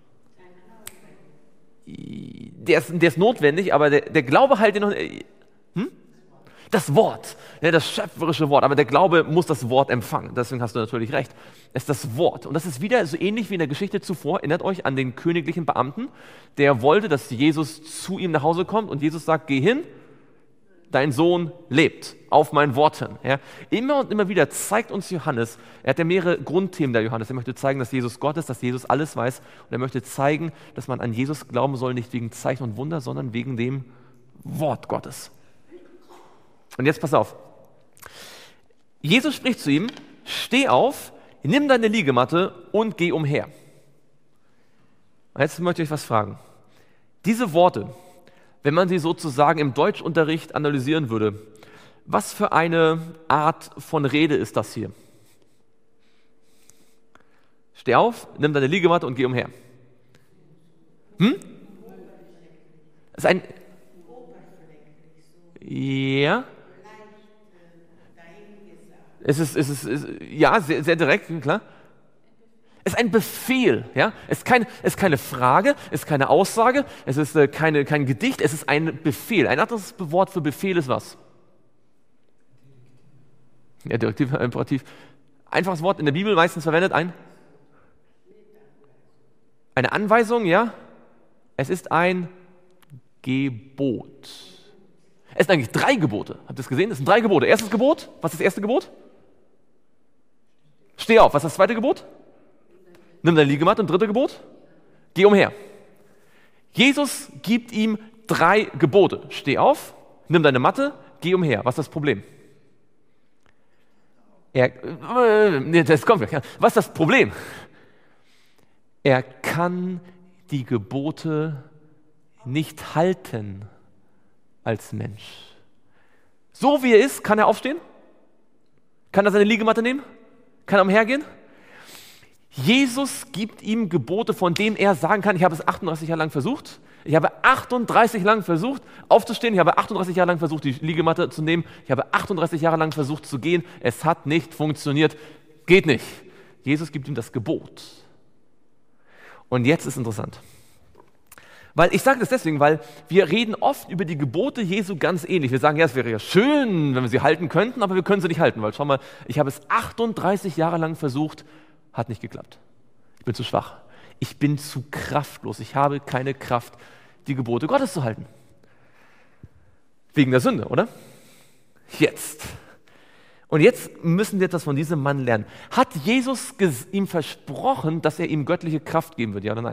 Der ist notwendig, aber der Glaube heilt ihn noch. Das Wort, ja, das schöpferische Wort. Aber der Glaube muss das Wort empfangen. Deswegen hast du natürlich recht. Es ist das Wort. Und das ist wieder so ähnlich wie in der Geschichte zuvor. Erinnert euch an den königlichen Beamten, der wollte, dass Jesus zu ihm nach Hause kommt. Und Jesus sagt, geh hin, dein Sohn lebt, auf mein Wort hin. Ja. Immer und immer wieder zeigt uns Johannes, er hat ja mehrere Grundthemen, der Johannes. Er möchte zeigen, dass Jesus Gott ist, dass Jesus alles weiß. Und er möchte zeigen, dass man an Jesus glauben soll, nicht wegen Zeichen und Wunder, sondern wegen dem Wort Gottes. Und jetzt pass auf. Jesus spricht zu ihm, steh auf, nimm deine Liegematte und geh umher. Und jetzt möchte ich euch was fragen. Diese Worte, wenn man sie sozusagen im Deutschunterricht analysieren würde, was für eine Art von Rede ist das hier? Steh auf, nimm deine Liegematte und geh umher. Das ist ein... Ja... Es ist ja, sehr, sehr direkt, klar. Es ist ein Befehl, ja. Es ist keine Frage, es ist keine Aussage, es ist kein Gedicht, es ist ein Befehl. Ein anderes Wort für Befehl ist was? Ja, direktiv, imperativ. Einfaches Wort in der Bibel meistens verwendet, eine Anweisung, ja. Es ist ein Gebot. Es sind eigentlich 3 Gebote. Habt ihr es gesehen? Es sind 3 Gebote. Erstes Gebot, was ist das erste Gebot? Steh auf. Was ist das zweite Gebot? Nimm deine Liegematte. Und dritte Gebot? Geh umher. Jesus gibt ihm 3 Gebote. Steh auf, nimm deine Matte, geh umher. Was ist das Problem? Das kommt gleich. Was ist das Problem? Er kann die Gebote nicht halten als Mensch. So wie er ist, kann er aufstehen? Kann er seine Liegematte nehmen? Kann er umhergehen? Jesus gibt ihm Gebote, von denen er sagen kann, ich habe es 38 Jahre lang versucht. Ich habe 38 Jahre lang versucht, aufzustehen. Ich habe 38 Jahre lang versucht, die Liegematte zu nehmen. Ich habe 38 Jahre lang versucht zu gehen. Es hat nicht funktioniert. Geht nicht. Jesus gibt ihm das Gebot. Und jetzt ist interessant. Weil ich sage das deswegen, weil wir reden oft über die Gebote Jesu ganz ähnlich. Wir sagen, ja, es wäre ja schön, wenn wir sie halten könnten, aber wir können sie nicht halten, weil schau mal, ich habe es 38 Jahre lang versucht, hat nicht geklappt. Ich bin zu schwach. Ich bin zu kraftlos. Ich habe keine Kraft, die Gebote Gottes zu halten. Wegen der Sünde, oder? Jetzt. Und jetzt müssen wir etwas von diesem Mann lernen. Hat Jesus ihm versprochen, dass er ihm göttliche Kraft geben wird, ja oder nein?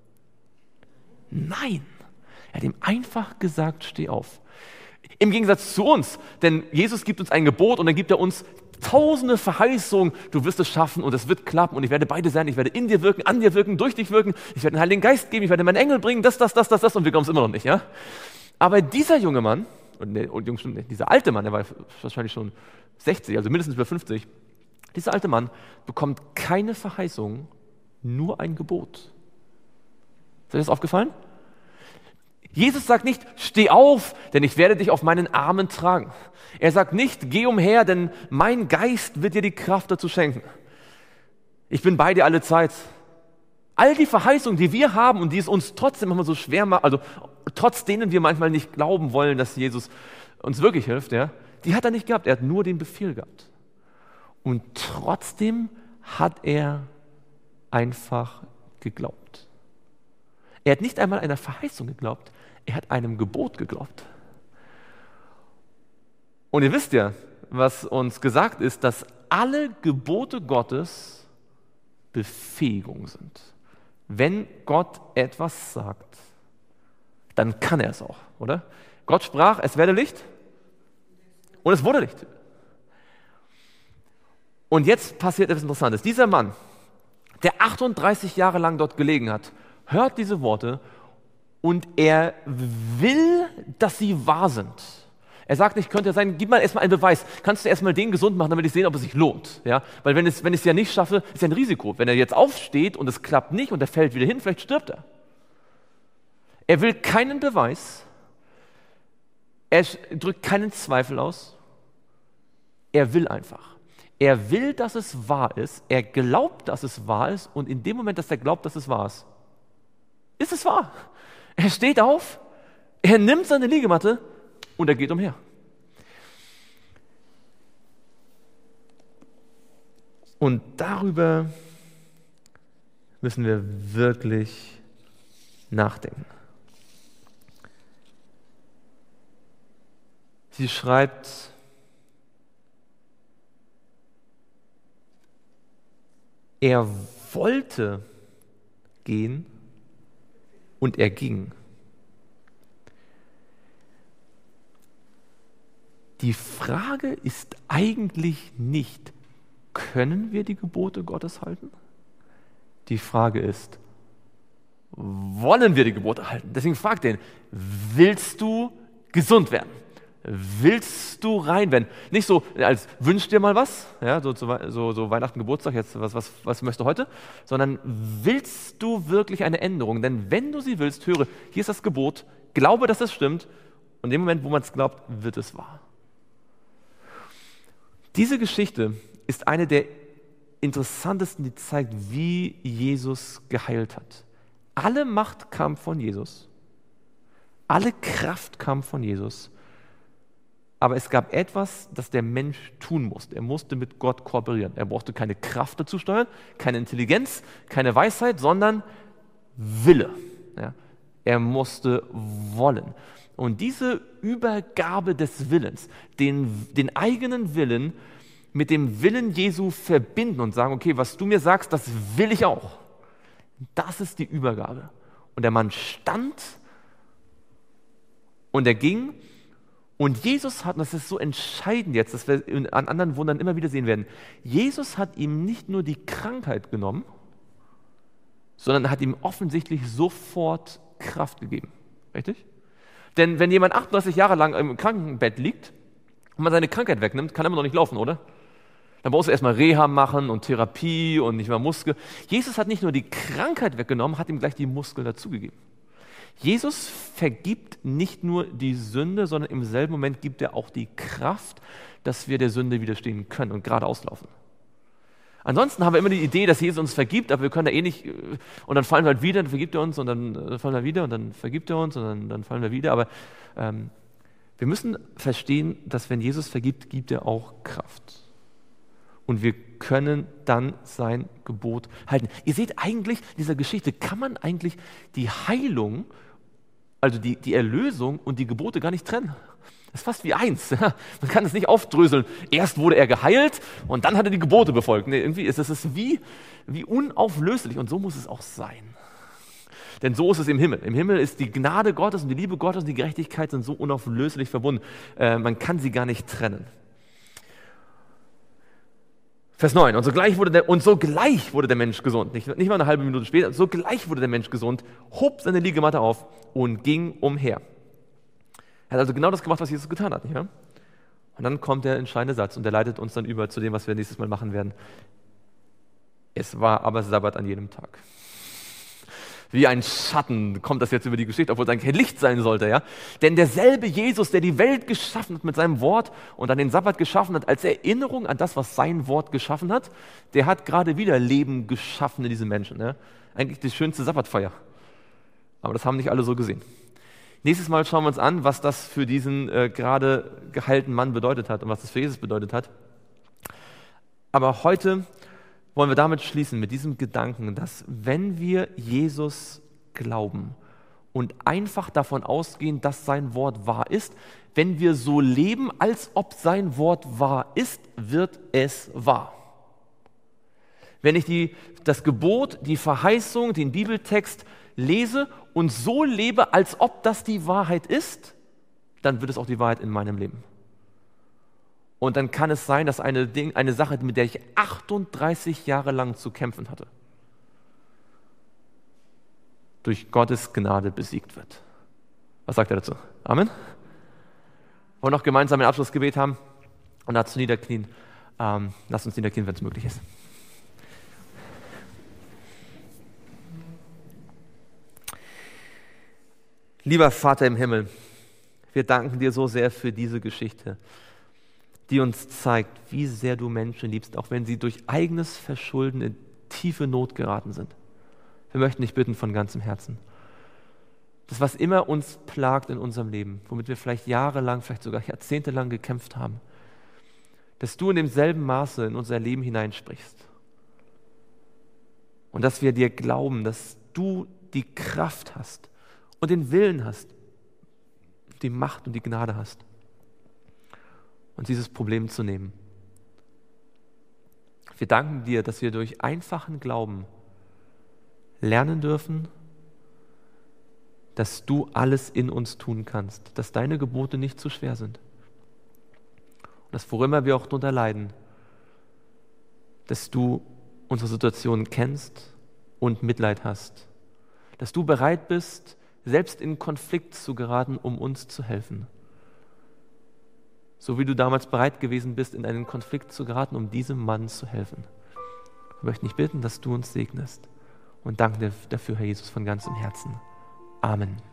Nein, er hat ihm einfach gesagt, steh auf. Im Gegensatz zu uns, denn Jesus gibt uns ein Gebot und dann gibt er uns tausende Verheißungen, du wirst es schaffen und es wird klappen und ich werde beide sein, ich werde in dir wirken, an dir wirken, durch dich wirken, ich werde den Heiligen Geist geben, ich werde meinen Engel bringen, das und wir glauben es immer noch nicht. Ja? Aber dieser junge Mann, dieser alte Mann, der war wahrscheinlich schon 60, also mindestens über 50, dieser alte Mann bekommt keine Verheißung, nur ein Gebot. Ist euch das aufgefallen? Jesus sagt nicht, steh auf, denn ich werde dich auf meinen Armen tragen. Er sagt nicht, geh umher, denn mein Geist wird dir die Kraft dazu schenken. Ich bin bei dir alle Zeit. All die Verheißungen, die wir haben und die es uns trotzdem manchmal so schwer macht, also trotz denen wir manchmal nicht glauben wollen, dass Jesus uns wirklich hilft, ja, die hat er nicht gehabt. Er hat nur den Befehl gehabt. Und trotzdem hat er einfach geglaubt. Er hat nicht einmal einer Verheißung geglaubt, er hat einem Gebot geglaubt. Und ihr wisst ja, was uns gesagt ist, dass alle Gebote Gottes Befähigung sind. Wenn Gott etwas sagt, dann kann er es auch, oder? Gott sprach, es werde Licht und es wurde Licht. Und jetzt passiert etwas Interessantes. Dieser Mann, der 38 Jahre lang dort gelegen hat, hört diese Worte und er will, dass sie wahr sind. Er sagt nicht, könnte ja sein, gib mal erstmal einen Beweis. Kannst du erstmal den gesund machen, damit ich sehe, ob es sich lohnt. Ja? Weil wenn ich es ja nicht schaffe, ist ja ein Risiko. Wenn er jetzt aufsteht und es klappt nicht und er fällt wieder hin, vielleicht stirbt er. Er will keinen Beweis. Er drückt keinen Zweifel aus. Er will einfach. Er will, dass es wahr ist. Er glaubt, dass es wahr ist. Und in dem Moment, dass er glaubt, dass es wahr ist es wahr. Er steht auf, er nimmt seine Liegematte und er geht umher. Und darüber müssen wir wirklich nachdenken. Sie schreibt, er wollte gehen und er ging. Die Frage ist eigentlich nicht, können wir die Gebote Gottes halten? Die Frage ist, wollen wir die Gebote halten? Deswegen fragt ihn, willst du gesund werden? Willst du rein werden? Nicht so, als wünsch dir mal was, ja, so Weihnachten, Geburtstag, jetzt was möchtest du heute? Sondern willst du wirklich eine Änderung? Denn wenn du sie willst, höre, hier ist das Gebot, glaube, dass es stimmt und im Moment, wo man es glaubt, wird es wahr. Diese Geschichte ist eine der interessantesten, die zeigt, wie Jesus geheilt hat. Alle Macht kam von Jesus. Alle Kraft kam von Jesus. Aber es gab etwas, das der Mensch tun musste. Er musste mit Gott kooperieren. Er brauchte keine Kraft dazu steuern, keine Intelligenz, keine Weisheit, sondern Wille. Ja, er musste wollen. Und diese Übergabe des Willens, den eigenen Willen mit dem Willen Jesu verbinden und sagen, okay, was du mir sagst, das will ich auch. Das ist die Übergabe. Und der Mann stand und er ging. Und Jesus hat, und das ist so entscheidend jetzt, dass wir an anderen Wundern immer wieder sehen werden, Jesus hat ihm nicht nur die Krankheit genommen, sondern hat ihm offensichtlich sofort Kraft gegeben. Richtig? Denn wenn jemand 38 Jahre lang im Krankenbett liegt und man seine Krankheit wegnimmt, kann er immer noch nicht laufen, oder? Dann brauchst du erstmal Reha machen und Therapie und nicht mehr Muskel. Jesus hat nicht nur die Krankheit weggenommen, hat ihm gleich die Muskeln dazugegeben. Jesus vergibt nicht nur die Sünde, sondern im selben Moment gibt er auch die Kraft, dass wir der Sünde widerstehen können und geradeaus laufen. Ansonsten haben wir immer die Idee, dass Jesus uns vergibt, aber wir können da eh nicht, und dann fallen wir halt wieder, dann vergibt er uns, und dann fallen wir wieder, und dann vergibt er uns, und dann fallen wir wieder. Aber wir müssen verstehen, dass wenn Jesus vergibt, gibt er auch Kraft. Und wir können dann sein Gebot halten. Ihr seht eigentlich, in dieser Geschichte kann man eigentlich die Heilung, also die Erlösung und die Gebote gar nicht trennen. Das ist fast wie eins. Ja? Man kann es nicht aufdröseln. Erst wurde er geheilt und dann hat er die Gebote befolgt. Nee, irgendwie ist es wie unauflöslich und so muss es auch sein. Denn so ist es im Himmel. Im Himmel ist die Gnade Gottes und die Liebe Gottes und die Gerechtigkeit sind so unauflöslich verbunden. Man kann sie gar nicht trennen. Vers 9, und sogleich wurde der Mensch gesund, nicht mal eine halbe Minute später, sogleich wurde der Mensch gesund, hob seine Liegematte auf und ging umher. Er hat also genau das gemacht, was Jesus getan hat. Nicht wahr? Und dann kommt der entscheidende Satz und der leitet uns dann über zu dem, was wir nächstes Mal machen werden. Es war aber Sabbat an jedem Tag. Wie ein Schatten kommt das jetzt über die Geschichte, obwohl es eigentlich kein Licht sein sollte. Ja? Denn derselbe Jesus, der die Welt geschaffen hat mit seinem Wort und dann den Sabbat geschaffen hat, als Erinnerung an das, was sein Wort geschaffen hat, der hat gerade wieder Leben geschaffen in diesen Menschen. Ja? Eigentlich die schönste Sabbatfeier. Aber das haben nicht alle so gesehen. Nächstes Mal schauen wir uns an, was das für diesen gerade geheilten Mann bedeutet hat und was das für Jesus bedeutet hat. Aber heute wollen wir damit schließen, mit diesem Gedanken, dass wenn wir Jesus glauben und einfach davon ausgehen, dass sein Wort wahr ist, wenn wir so leben, als ob sein Wort wahr ist, wird es wahr. Wenn ich das Gebot, die Verheißung, den Bibeltext lese und so lebe, als ob das die Wahrheit ist, dann wird es auch die Wahrheit in meinem Leben. Und dann kann es sein, dass eine Sache, mit der ich 38 Jahre lang zu kämpfen hatte, durch Gottes Gnade besiegt wird. Was sagt er dazu? Amen? Wollen wir noch gemeinsam ein Abschlussgebet haben? Und dazu niederknien. Lasst uns niederknien, wenn es möglich ist. Lieber Vater im Himmel, wir danken dir so sehr für diese Geschichte, die uns zeigt, wie sehr du Menschen liebst, auch wenn sie durch eigenes Verschulden in tiefe Not geraten sind. Wir möchten dich bitten von ganzem Herzen, dass was immer uns plagt in unserem Leben, womit wir vielleicht jahrelang, vielleicht sogar jahrzehntelang gekämpft haben, dass du in demselben Maße in unser Leben hineinsprichst und dass wir dir glauben, dass du die Kraft hast und den Willen hast, die Macht und die Gnade hast, uns dieses Problem zu nehmen. Wir danken dir, dass wir durch einfachen Glauben lernen dürfen, dass du alles in uns tun kannst, dass deine Gebote nicht zu schwer sind. Und dass worüber wir auch darunter leiden, dass du unsere Situation kennst und Mitleid hast. Dass du bereit bist, selbst in Konflikt zu geraten, um uns zu helfen. So wie du damals bereit gewesen bist, in einen Konflikt zu geraten, um diesem Mann zu helfen. Wir möchten dich bitten, dass du uns segnest. Und danken dir dafür, Herr Jesus, von ganzem Herzen. Amen.